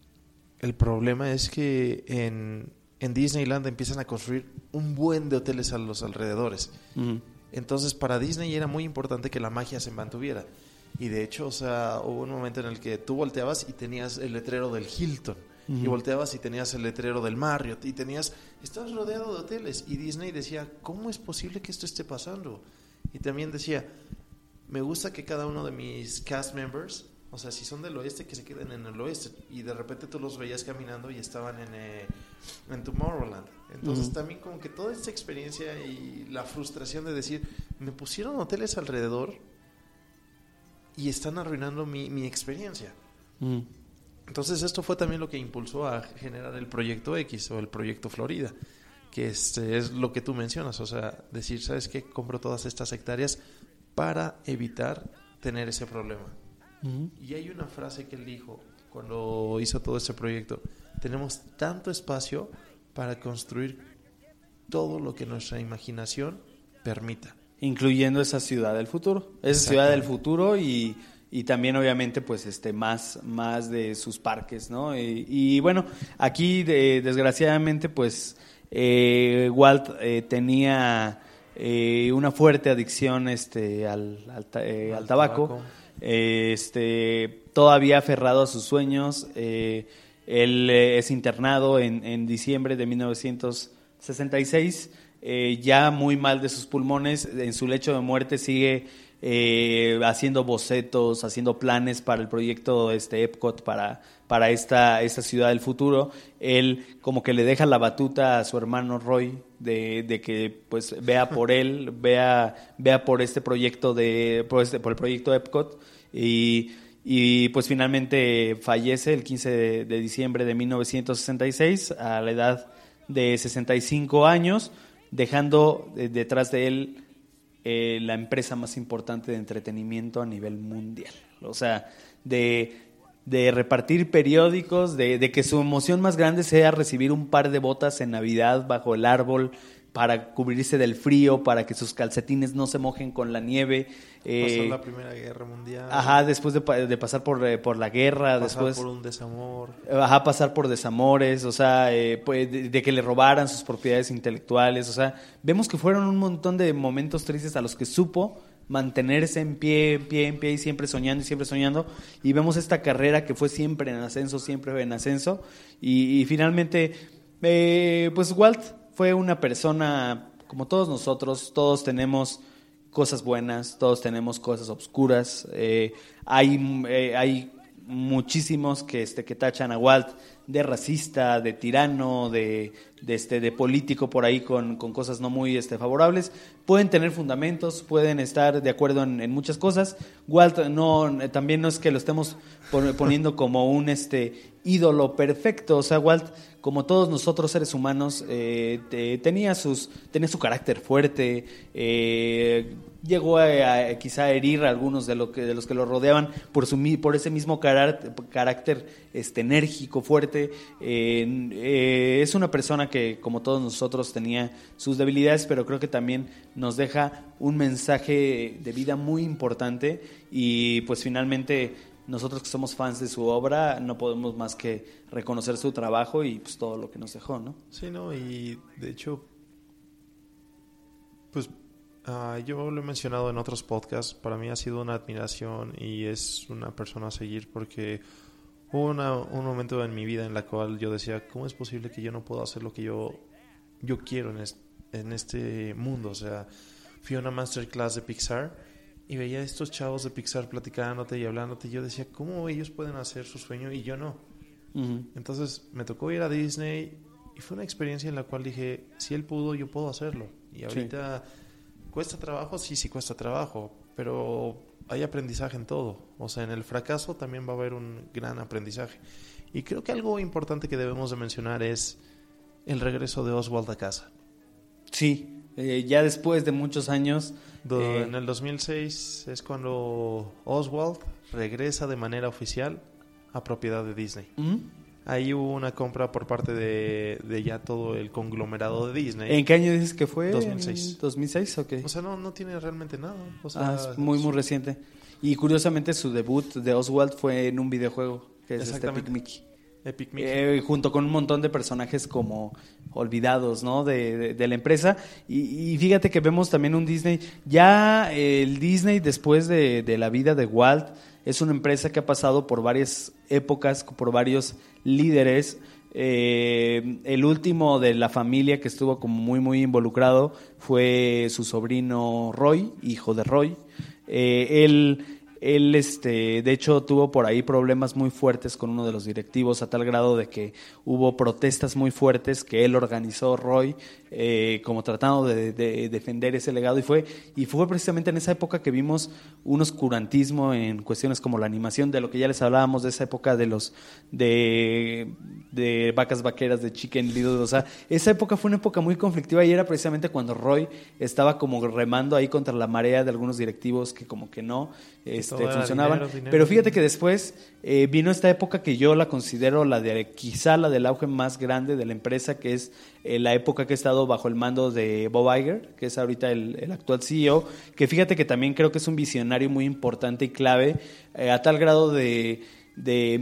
el problema es que en, en Disneyland empiezan a construir un buen de hoteles a los alrededores. Uh-huh. Entonces para Disney era muy importante que la magia se mantuviera. Y de hecho, o sea, hubo un momento en el que tú volteabas y tenías el letrero del Hilton. Uh-huh. Y volteabas y tenías el letrero del Marriott y tenías, estabas rodeado de hoteles y Disney decía, ¿cómo es posible que esto esté pasando? Y también decía, me gusta que cada uno de mis cast members, o sea, si son del oeste, que se queden en el oeste. Y de repente tú los veías caminando y estaban en, eh, en Tomorrowland. Entonces uh-huh. también como que toda esta experiencia y la frustración de decir, me pusieron hoteles alrededor y están arruinando mi, mi experiencia. Uh-huh. Entonces esto fue también lo que impulsó a generar el Proyecto X o el Proyecto Florida, que este es lo que tú mencionas, o sea, decir, ¿sabes qué? Compro todas estas hectáreas para evitar tener ese problema. Uh-huh. Y hay una frase que él dijo cuando hizo todo este proyecto, tenemos tanto espacio para construir todo lo que nuestra imaginación permita. Incluyendo esa ciudad del futuro, esa ciudad del futuro y... y también obviamente pues este más más de sus parques, ¿no? Y, y bueno, aquí de, desgraciadamente pues eh, Walt eh, tenía eh, una fuerte adicción este al al, eh, al tabaco, tabaco. Eh, este todavía aferrado a sus sueños, eh, él eh, es internado en, en diciembre de mil novecientos sesenta y seis, eh, ya muy mal de sus pulmones, en su lecho de muerte sigue Eh, haciendo bocetos, haciendo planes para el proyecto este Epcot, para, para esta, esta ciudad del futuro. Él como que le deja la batuta a su hermano Roy de, de que pues vea por él, vea, vea por este proyecto de, por, este, por el proyecto Epcot y, y pues finalmente fallece el quince de, de diciembre de mil novecientos sesenta y seis a la edad de sesenta y cinco años, dejando detrás de él eh, la empresa más importante de entretenimiento a nivel mundial. O sea, de, de repartir periódicos, de, de que su emoción más grande sea recibir un par de botas en Navidad bajo el árbol para cubrirse del frío, para que sus calcetines no se mojen con la nieve. Eh, pasar la Primera Guerra Mundial. Ajá, después de, de pasar por, eh, por la guerra. Pasar después, por un desamor. Ajá, pasar por desamores, o sea, eh, pues, de, de que le robaran sus propiedades intelectuales. O sea, vemos que fueron un montón de momentos tristes a los que supo mantenerse en pie, en pie, en pie y siempre soñando y siempre soñando. Y vemos esta carrera que fue siempre en ascenso, siempre en ascenso. Y, y finalmente, eh, pues Walt fue una persona como todos nosotros, todos tenemos cosas buenas, todos tenemos cosas oscuras. Eh, hay, eh, hay muchísimos que, este, que tachan a Walt de racista, de tirano, de, de, este, de político por ahí con, con cosas no muy este, favorables. Pueden tener fundamentos, pueden estar de acuerdo en, en muchas cosas. Walt no, también no es que lo estemos poniendo como un este, ídolo perfecto. O sea, Walt, como todos nosotros seres humanos, eh, te, tenía, sus, tenía su carácter fuerte, eh, llegó a, a quizá a herir a algunos de, lo que, de los que lo rodeaban por, su, por ese mismo carácter, carácter este, enérgico, fuerte. Eh, eh, es una persona que, como todos nosotros, tenía sus debilidades, pero creo que también nos deja un mensaje de vida muy importante y pues finalmente nosotros que somos fans de su obra no podemos más que reconocer su trabajo y pues todo lo que nos dejó, ¿no? Sí, no, y de hecho, pues uh, yo lo he mencionado en otros podcasts, para mí ha sido una admiración y es una persona a seguir porque hubo una, un momento en mi vida en la cual yo decía, ¿cómo es posible que yo no pueda hacer lo que yo, yo quiero en, es, en este mundo? O sea, fui a una masterclass de Pixar y veía a estos chavos de Pixar platicándote y hablándote y yo decía, ¿cómo ellos pueden hacer su sueño y yo no? Uh-huh. Entonces me tocó ir a Disney y fue una experiencia en la cual dije, si él pudo, yo puedo hacerlo. Y ahorita sí. ¿Cuesta trabajo? Sí, sí cuesta trabajo, pero hay aprendizaje en todo. O sea, en el fracaso también va a haber un gran aprendizaje. Y creo que algo importante que debemos de mencionar es el regreso de Oswald a casa. Sí. Eh, ya después de muchos años. Do, eh, en el dos mil seis es cuando Oswald regresa de manera oficial a propiedad de Disney. ¿Mm? Ahí hubo una compra por parte de, de ya todo el conglomerado de Disney. ¿En qué año dices que fue? dos mil seis. ¿dos mil seis? Ok. O sea, no, no tiene realmente nada. O sea, ah, es muy, muy reciente. Y curiosamente su debut de Oswald fue en un videojuego, que es este Epic Mickey. Epic Mickey. Eh, junto con un montón de personajes como olvidados, ¿no? de, de, de la empresa y, y fíjate que vemos también un Disney ya eh, el Disney después de, de la vida de Walt es una empresa que ha pasado por varias épocas, por varios líderes. Eh, el último de la familia que estuvo como muy muy involucrado fue su sobrino Roy, hijo de Roy. eh, él Él, este, de hecho, tuvo por ahí problemas muy fuertes con uno de los directivos, a tal grado de que hubo protestas muy fuertes que él organizó, Roy, eh, como tratando de, de defender ese legado. Y fue, y fue precisamente en esa época que vimos un oscurantismo en cuestiones como la animación, de lo que ya les hablábamos, de esa época de los de, de Vacas Vaqueras, de Chicken Little. O sea, esa época fue una época muy conflictiva y era precisamente cuando Roy estaba como remando ahí contra la marea de algunos directivos que como que no este, funcionaban. Dinero, dinero, Pero fíjate que después eh, vino esta época que yo la considero la de quizá la del auge más grande de la empresa, que es eh, la época que ha estado bajo el mando de Bob Iger, que es ahorita el, el actual C E O, que fíjate que también creo que es un visionario muy importante y clave, eh, a tal grado de... De,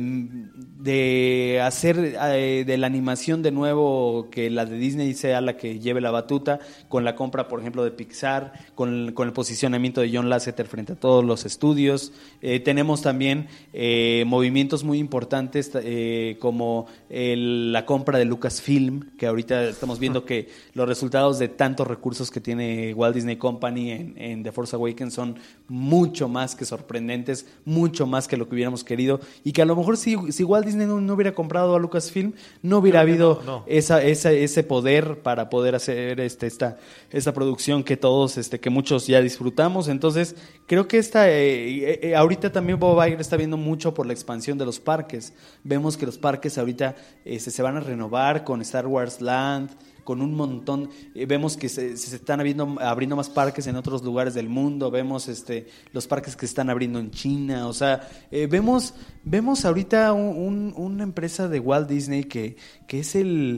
de hacer eh, de la animación de nuevo que la de Disney sea la que lleve la batuta, con la compra, por ejemplo, de Pixar, con, con el posicionamiento de John Lasseter frente a todos los estudios. Eh, tenemos también eh, movimientos muy importantes eh, como el, la compra de Lucasfilm, que ahorita estamos viendo que los resultados de tantos recursos que tiene Walt Disney Company en, en The Force Awakens son mucho más que sorprendentes, mucho más que lo que hubiéramos querido. Y que a lo mejor si, si Walt Disney no, no hubiera comprado a Lucasfilm, no hubiera Creo habido no, no. Esa, esa, ese poder para poder hacer este, esta, esta producción que todos, este, que muchos ya disfrutamos. Entonces, creo que esta, eh, eh, ahorita también Bob Iger está viendo mucho por la expansión de los parques. Vemos que los parques ahorita este, se van a renovar con Star Wars Land, con un montón, eh, vemos que se, se están abriendo, abriendo más parques en otros lugares del mundo, vemos este los parques que están abriendo en China, o sea, eh, vemos vemos ahorita un, un, una empresa de Walt Disney que, que es el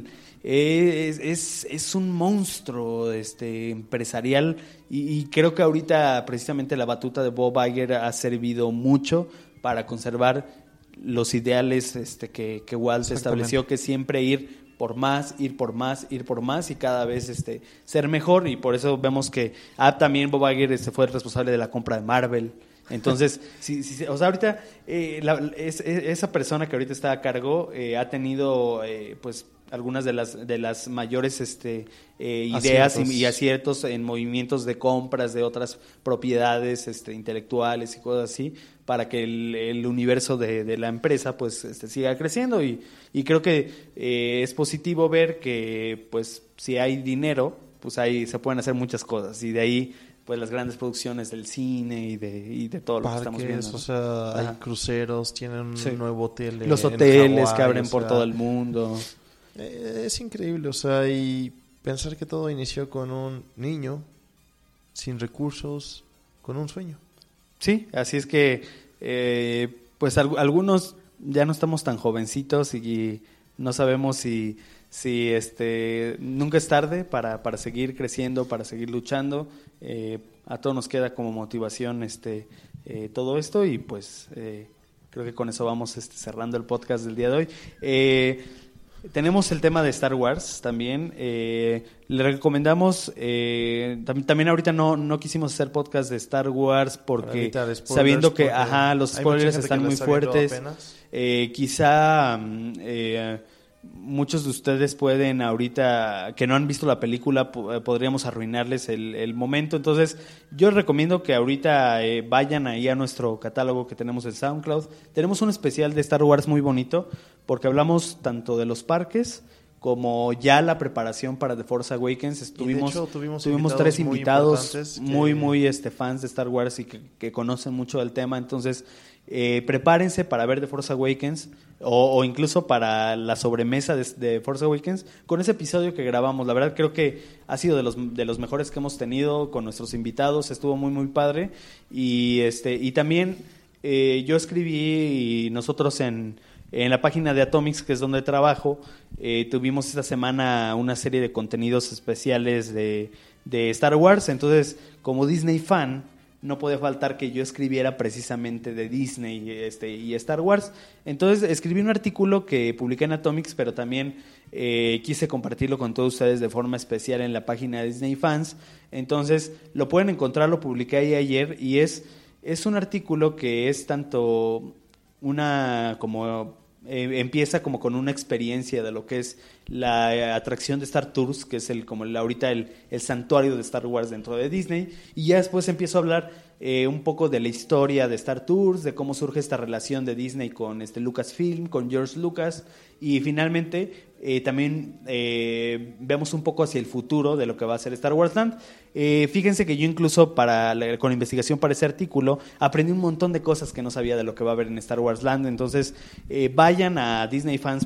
es, es, es un monstruo este empresarial y, y creo que ahorita precisamente la batuta de Bob Iger ha servido mucho para conservar los ideales este que, que Walt estableció, que siempre ir por más, ir por más, ir por más y cada vez este ser mejor, y por eso vemos que ah, también Bob Iger este, fue el responsable de la compra de Marvel. Entonces, sí, sí, o sea, ahorita eh, la, es, es, esa persona que ahorita está a cargo eh, ha tenido eh, pues algunas de las de las mayores este eh, ideas aciertos. Y, y aciertos en movimientos de compras de otras propiedades este intelectuales y cosas así, para que el, el universo de, de la empresa pues este, siga creciendo, y, y creo que eh, es positivo ver que pues si hay dinero pues ahí se pueden hacer muchas cosas, y de ahí pues las grandes producciones del cine y de y de todo lo Parques, que estamos viendo, ¿no? O sea, Ajá. hay cruceros, tienen sí. un nuevo hotel los en hoteles Hawái, que abren o por sea, todo el mundo. Eh, es increíble, o sea, y pensar que todo inició con un niño sin recursos, con un sueño. Sí, así es que eh, pues al, algunos ya no estamos tan jovencitos y no sabemos si si este nunca es tarde para, para seguir creciendo, para seguir luchando. Eh, a todos nos queda como motivación este eh, todo esto, y pues eh, creo que con eso vamos este, cerrando el podcast del día de hoy. Eh, Tenemos el tema de Star Wars también. Eh, le recomendamos, eh, tam- también ahorita no, no quisimos hacer podcast de Star Wars porque Spoilers, sabiendo que porque ajá, los hay spoilers mucha gente están que lo muy está viendo fuertes. apenas. Eh, quizá mm, eh, muchos de ustedes pueden ahorita, que no han visto la película, po- podríamos arruinarles el, el momento. Entonces yo les recomiendo que ahorita eh, vayan ahí a nuestro catálogo que tenemos en SoundCloud. Tenemos un especial de Star Wars muy bonito, porque hablamos tanto de los parques como ya la preparación para The Force Awakens. Estuvimos, hecho, tuvimos tuvimos invitados tres muy invitados importantes que- muy, muy este, fans de Star Wars y que, que conocen mucho del tema. Entonces, eh, prepárense para ver The Force Awakens o, o incluso para la sobremesa de, de Force Awakens con ese episodio que grabamos. La verdad creo que ha sido de los, de los mejores que hemos tenido con nuestros invitados. Estuvo muy, muy padre. Y, este, y también eh, yo escribí, y nosotros en... En la página de Atomics, que es donde trabajo, eh, tuvimos esta semana una serie de contenidos especiales de, de Star Wars. Entonces, como Disney fan, no podía faltar que yo escribiera precisamente de Disney este, y Star Wars. Entonces, escribí un artículo que publiqué en Atomics, pero también eh, quise compartirlo con todos ustedes de forma especial en la página de Disney Fans. Entonces, lo pueden encontrar, lo publiqué ahí ayer, y es, es un artículo que es tanto... una como eh, empieza como con una experiencia de lo que es la eh, atracción de Star Tours, que es el como el, ahorita el, el santuario de Star Wars dentro de Disney, y ya después empiezo a hablar eh, un poco de la historia de Star Tours, de cómo surge esta relación de Disney con este Lucasfilm, con George Lucas, y finalmente eh, también eh, vemos un poco hacia el futuro de lo que va a ser Star Wars Land. Eh, fíjense que yo incluso para la, con la investigación para ese artículo aprendí un montón de cosas que no sabía de lo que va a haber en Star Wars Land. Entonces eh, vayan a disneyfans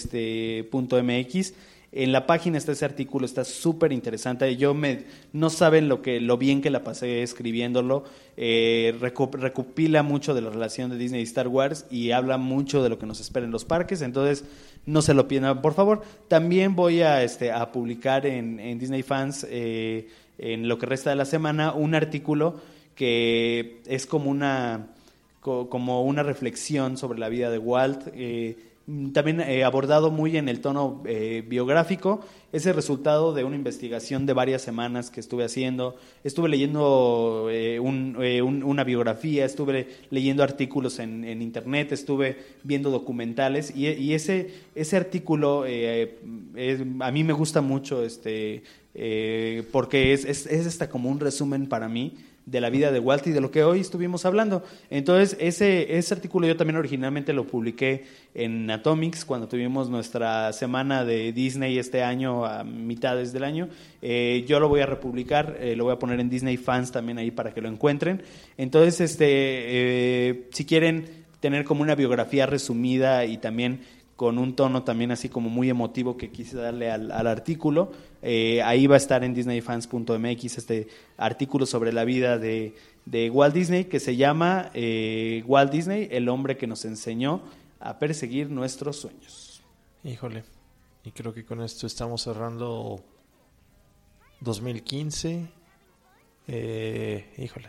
punto m x. En la página está ese artículo, está súper interesante. Yo me, no saben lo que, lo bien que la pasé escribiéndolo. Eh, recu- recopila mucho de la relación de Disney y Star Wars y habla mucho de lo que nos espera en los parques. Entonces, no se lo pierdan, por favor. También voy a, este, a publicar en, en Disney Fans, eh, en lo que resta de la semana, un artículo que es como una, co- como una reflexión sobre la vida de Walt. Eh, También eh, abordado muy en el tono eh, biográfico, es el resultado de una investigación de varias semanas que estuve haciendo. Estuve leyendo eh, un, eh, un, una biografía, estuve leyendo artículos en, en internet, estuve viendo documentales, y, y ese, ese artículo eh, es, a mí me gusta mucho este, eh, porque es, es, es hasta como un resumen para mí de la vida de Walt y de lo que hoy estuvimos hablando. Entonces, ese, ese artículo yo también originalmente lo publiqué en Atomics cuando tuvimos nuestra semana de Disney este año, a mitades del año. Eh, yo lo voy a republicar, eh, lo voy a poner en Disney Fans también ahí para que lo encuentren. Entonces, este, eh, si quieren tener como una biografía resumida y también con un tono también así como muy emotivo que quise darle al, al artículo. Eh, ahí va a estar en disney fans punto m x este artículo sobre la vida de, de Walt Disney, que se llama eh, Walt Disney, el hombre que nos enseñó a perseguir nuestros sueños. Híjole, y creo que con esto estamos cerrando dos mil quince. Eh, híjole.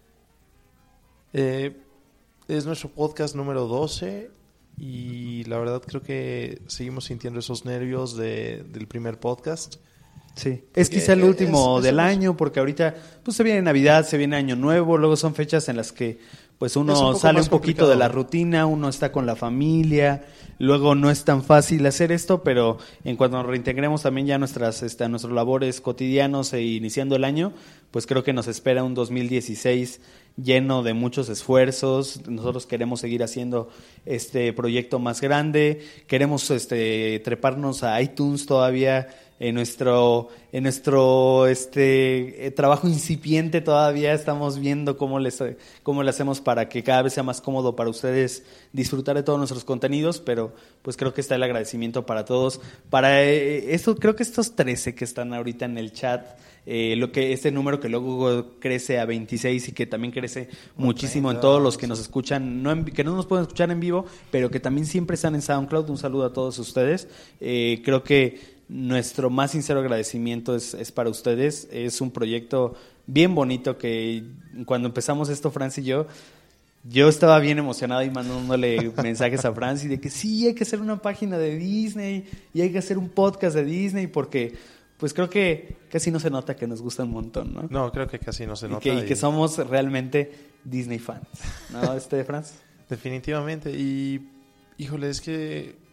Eh, es nuestro podcast número doce y la verdad creo que seguimos sintiendo esos nervios de, del primer podcast. Sí, es quizá el último es, es, del es, año, porque ahorita pues se viene Navidad, se viene Año Nuevo, luego son fechas en las que pues uno un sale un poquito complicado. de la rutina, uno está con la familia, luego no es tan fácil hacer esto, pero en cuanto nos reintegremos también ya nuestras este, nuestros labores cotidianos e iniciando el año, pues creo que nos espera un dos mil dieciséis lleno de muchos esfuerzos. Nosotros queremos seguir haciendo este proyecto más grande, queremos este treparnos a iTunes todavía. En nuestro, en nuestro este, eh, trabajo incipiente todavía estamos viendo cómo, les, cómo le hacemos para que cada vez sea más cómodo para ustedes disfrutar de todos nuestros contenidos, pero pues creo que está el agradecimiento para todos. Para eh, esto, creo que estos trece que están ahorita en el chat, eh, lo que este número que luego crece a veintiséis y que también crece muchísimo en todos los que nos escuchan, no en, que no nos pueden escuchar en vivo, pero que también siempre están en SoundCloud. Un saludo a todos ustedes. Eh, creo que nuestro más sincero agradecimiento es, es para ustedes. Es un proyecto bien bonito que cuando empezamos esto, Franz y yo, yo estaba bien emocionado y mandándole mensajes a Franz y de que sí, hay que hacer una página de Disney y hay que hacer un podcast de Disney porque pues creo que casi no se nota que nos gusta un montón, ¿no? No, creo que casi no se nota. Y que, y... y que somos realmente Disney fans, ¿no, este Franz? Definitivamente. Y, híjole, es que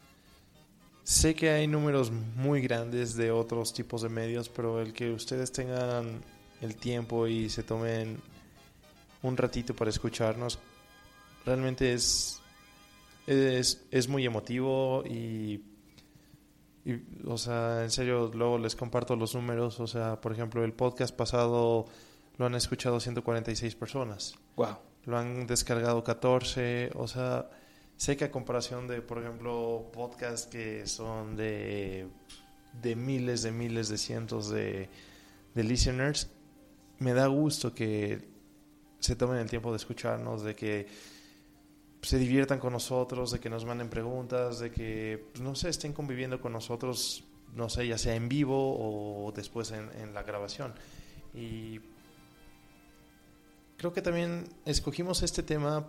sé que hay números muy grandes de otros tipos de medios, pero el que ustedes tengan el tiempo y se tomen un ratito para escucharnos, realmente es es, es muy emotivo y, y, o sea, en serio, luego les comparto los números. O sea, por ejemplo, el podcast pasado lo han escuchado ciento cuarenta y seis personas. Wow. Lo han descargado catorce, o sea... Sé que a comparación de, por ejemplo, podcasts que son de, de miles de miles de cientos de, de listeners, me da gusto que se tomen el tiempo de escucharnos, de que se diviertan con nosotros, de que nos manden preguntas, de que, no sé, estén conviviendo con nosotros, no sé, ya sea en vivo o después en, en la grabación. Y creo que también escogimos este tema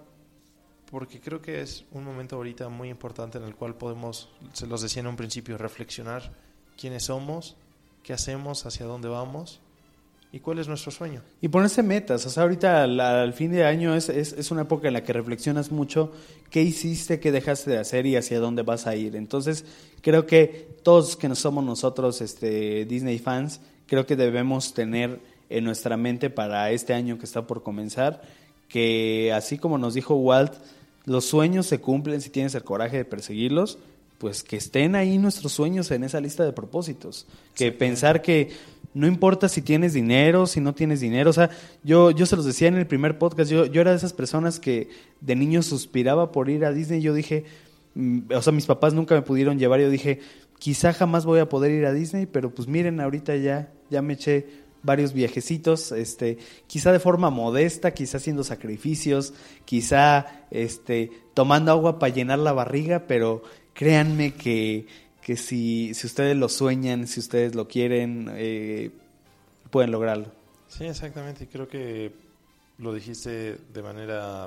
porque creo que es un momento ahorita muy importante en el cual podemos, se los decía en un principio, reflexionar quiénes somos, qué hacemos, hacia dónde vamos y cuál es nuestro sueño. Y ponerse metas. O sea, ahorita al, al fin de año es, es, es una época en la que reflexionas mucho qué hiciste, qué dejaste de hacer y hacia dónde vas a ir. Entonces, creo que todos que no somos nosotros este, Disney fans, creo que debemos tener en nuestra mente para este año que está por comenzar, que así como nos dijo Walt, los sueños se cumplen si tienes el coraje de perseguirlos, pues que estén ahí nuestros sueños en esa lista de propósitos. Que pensar que no importa si tienes dinero, si no tienes dinero. O sea, yo, yo se los decía en el primer podcast, yo, yo era de esas personas que de niño suspiraba por ir a Disney. Yo dije, mm, o sea, mis papás nunca me pudieron llevar. Yo dije, quizá jamás voy a poder ir a Disney, pero pues miren, ahorita ya, ya me eché varios viajecitos, este, quizá de forma modesta, quizá haciendo sacrificios, quizá este, tomando agua para llenar la barriga, pero créanme que, que si, si ustedes lo sueñan, si ustedes lo quieren, eh, pueden lograrlo. Sí, exactamente. Creo que lo dijiste de manera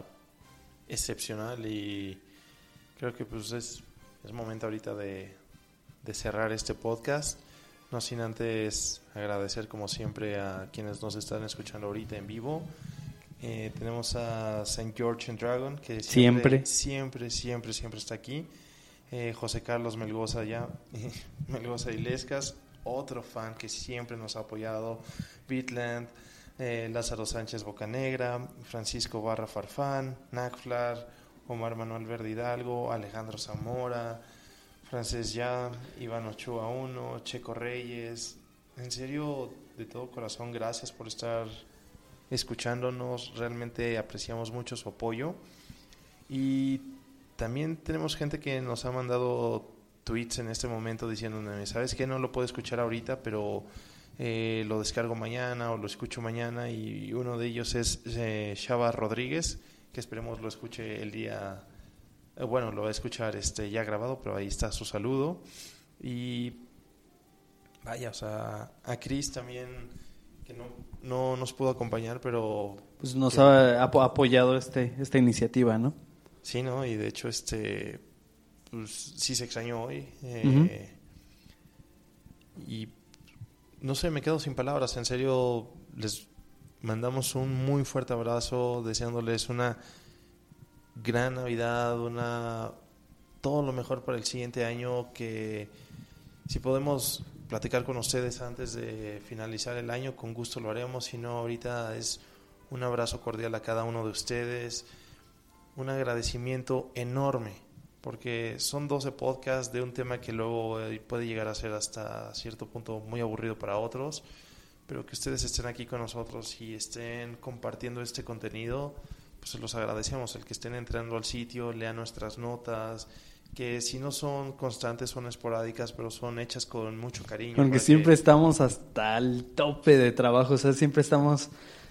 excepcional y creo que pues es, es momento ahorita de, de cerrar este podcast. No sin antes agradecer como siempre a quienes nos están escuchando ahorita en vivo. Eh, tenemos a Saint George and Dragon, que siempre, siempre, siempre, siempre, siempre está aquí. Eh, José Carlos Melgoza ya, Melgoza Ilescas, otro fan que siempre nos ha apoyado. Bitland, eh, Lázaro Sánchez Bocanegra, Francisco Barra Farfán, Nacflar, Omar Manuel Verde Hidalgo, Alejandro Zamora, Frances Ya, Iván Ochoa uno, Checo Reyes. En serio, de todo corazón, gracias por estar escuchándonos. Realmente apreciamos mucho su apoyo. Y también tenemos gente que nos ha mandado tweets en este momento diciéndome, ¿sabes qué? No lo puedo escuchar ahorita, pero eh, lo descargo mañana o lo escucho mañana. Y uno de ellos es eh, Shaba Rodríguez, que esperemos lo escuche el día... Eh, bueno, lo va a escuchar este, ya grabado, pero ahí está su saludo. Y vaya, o sea, a Chris también, que no, no nos pudo acompañar, pero... Pues nos que, ha apo- apoyado este esta iniciativa, ¿no? Sí, ¿no? Y de hecho, este... pues sí se extrañó hoy. Eh, uh-huh. Y no sé, me quedo sin palabras. En serio, les mandamos un muy fuerte abrazo, deseándoles una gran Navidad, una todo lo mejor para el siguiente año, que si podemos platicar con ustedes antes de finalizar el año, con gusto lo haremos. Si no, ahorita es un abrazo cordial a cada uno de ustedes, un agradecimiento enorme, porque son doce podcasts de un tema que luego puede llegar a ser hasta cierto punto muy aburrido para otros, pero que ustedes estén aquí con nosotros y estén compartiendo este contenido, pues los agradecemos. El que estén entrando al sitio, lean nuestras notas, que si no son constantes, son esporádicas, pero son hechas con mucho cariño. Porque siempre que... estamos hasta el tope de trabajo, o sea, siempre estamos...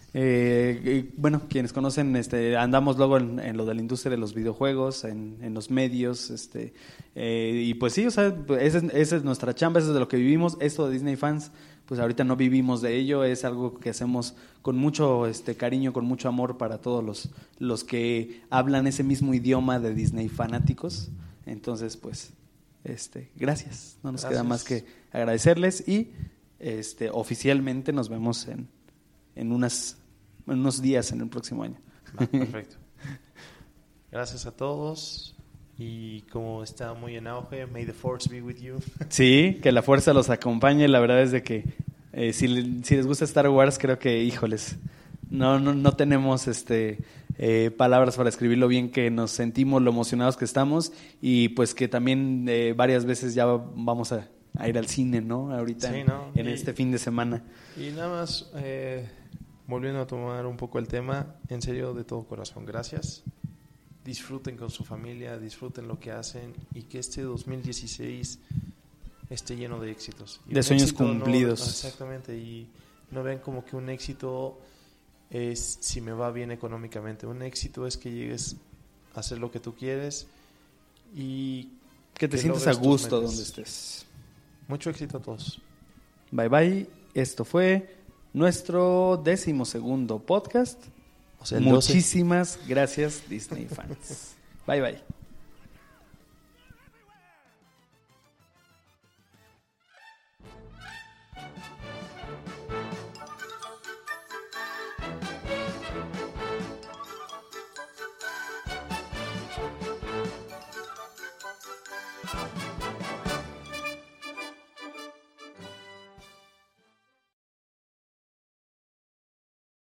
Eh, bueno, quienes conocen, este, andamos luego en, en lo de la industria de los videojuegos, en, en los medios, este, eh, y pues sí, o sea, esa es, esa es nuestra chamba, eso es de lo que vivimos. Esto de Disney Fans, pues ahorita no vivimos de ello, es algo que hacemos con mucho este cariño, con mucho amor para todos los, los que hablan ese mismo idioma de Disney fanáticos. Entonces, pues, este, gracias, no nos gracias. Queda más que agradecerles y este, oficialmente nos vemos en, en unas en unos días en el próximo año. Ah, perfecto. Gracias a todos, y como está muy en auge, may the force be with you. Sí, que la fuerza los acompañe. La verdad es de que eh, si, si les gusta Star Wars, creo que, híjoles, no no no tenemos este eh, palabras para escribir lo bien que nos sentimos, lo emocionados que estamos, y pues que también eh, varias veces ya vamos a, a ir al cine, ¿no? Ahorita sí, ¿no? en, en y, este fin de semana. Y nada más... Eh... volviendo a tomar un poco el tema, en serio, de todo corazón, gracias. Disfruten con su familia, disfruten lo que hacen, y que este dos mil dieciséis esté lleno de éxitos. Y de sueños cumplidos. No, exactamente, y no vean como que un éxito es si me va bien económicamente. Un éxito es que llegues a hacer lo que tú quieres y que te que sientas a gusto donde estés. Mucho éxito a todos. Bye bye, esto fue... nuestro decimosegundo podcast. O sea, muchísimas doce. Gracias, Disney Fans. Bye, bye.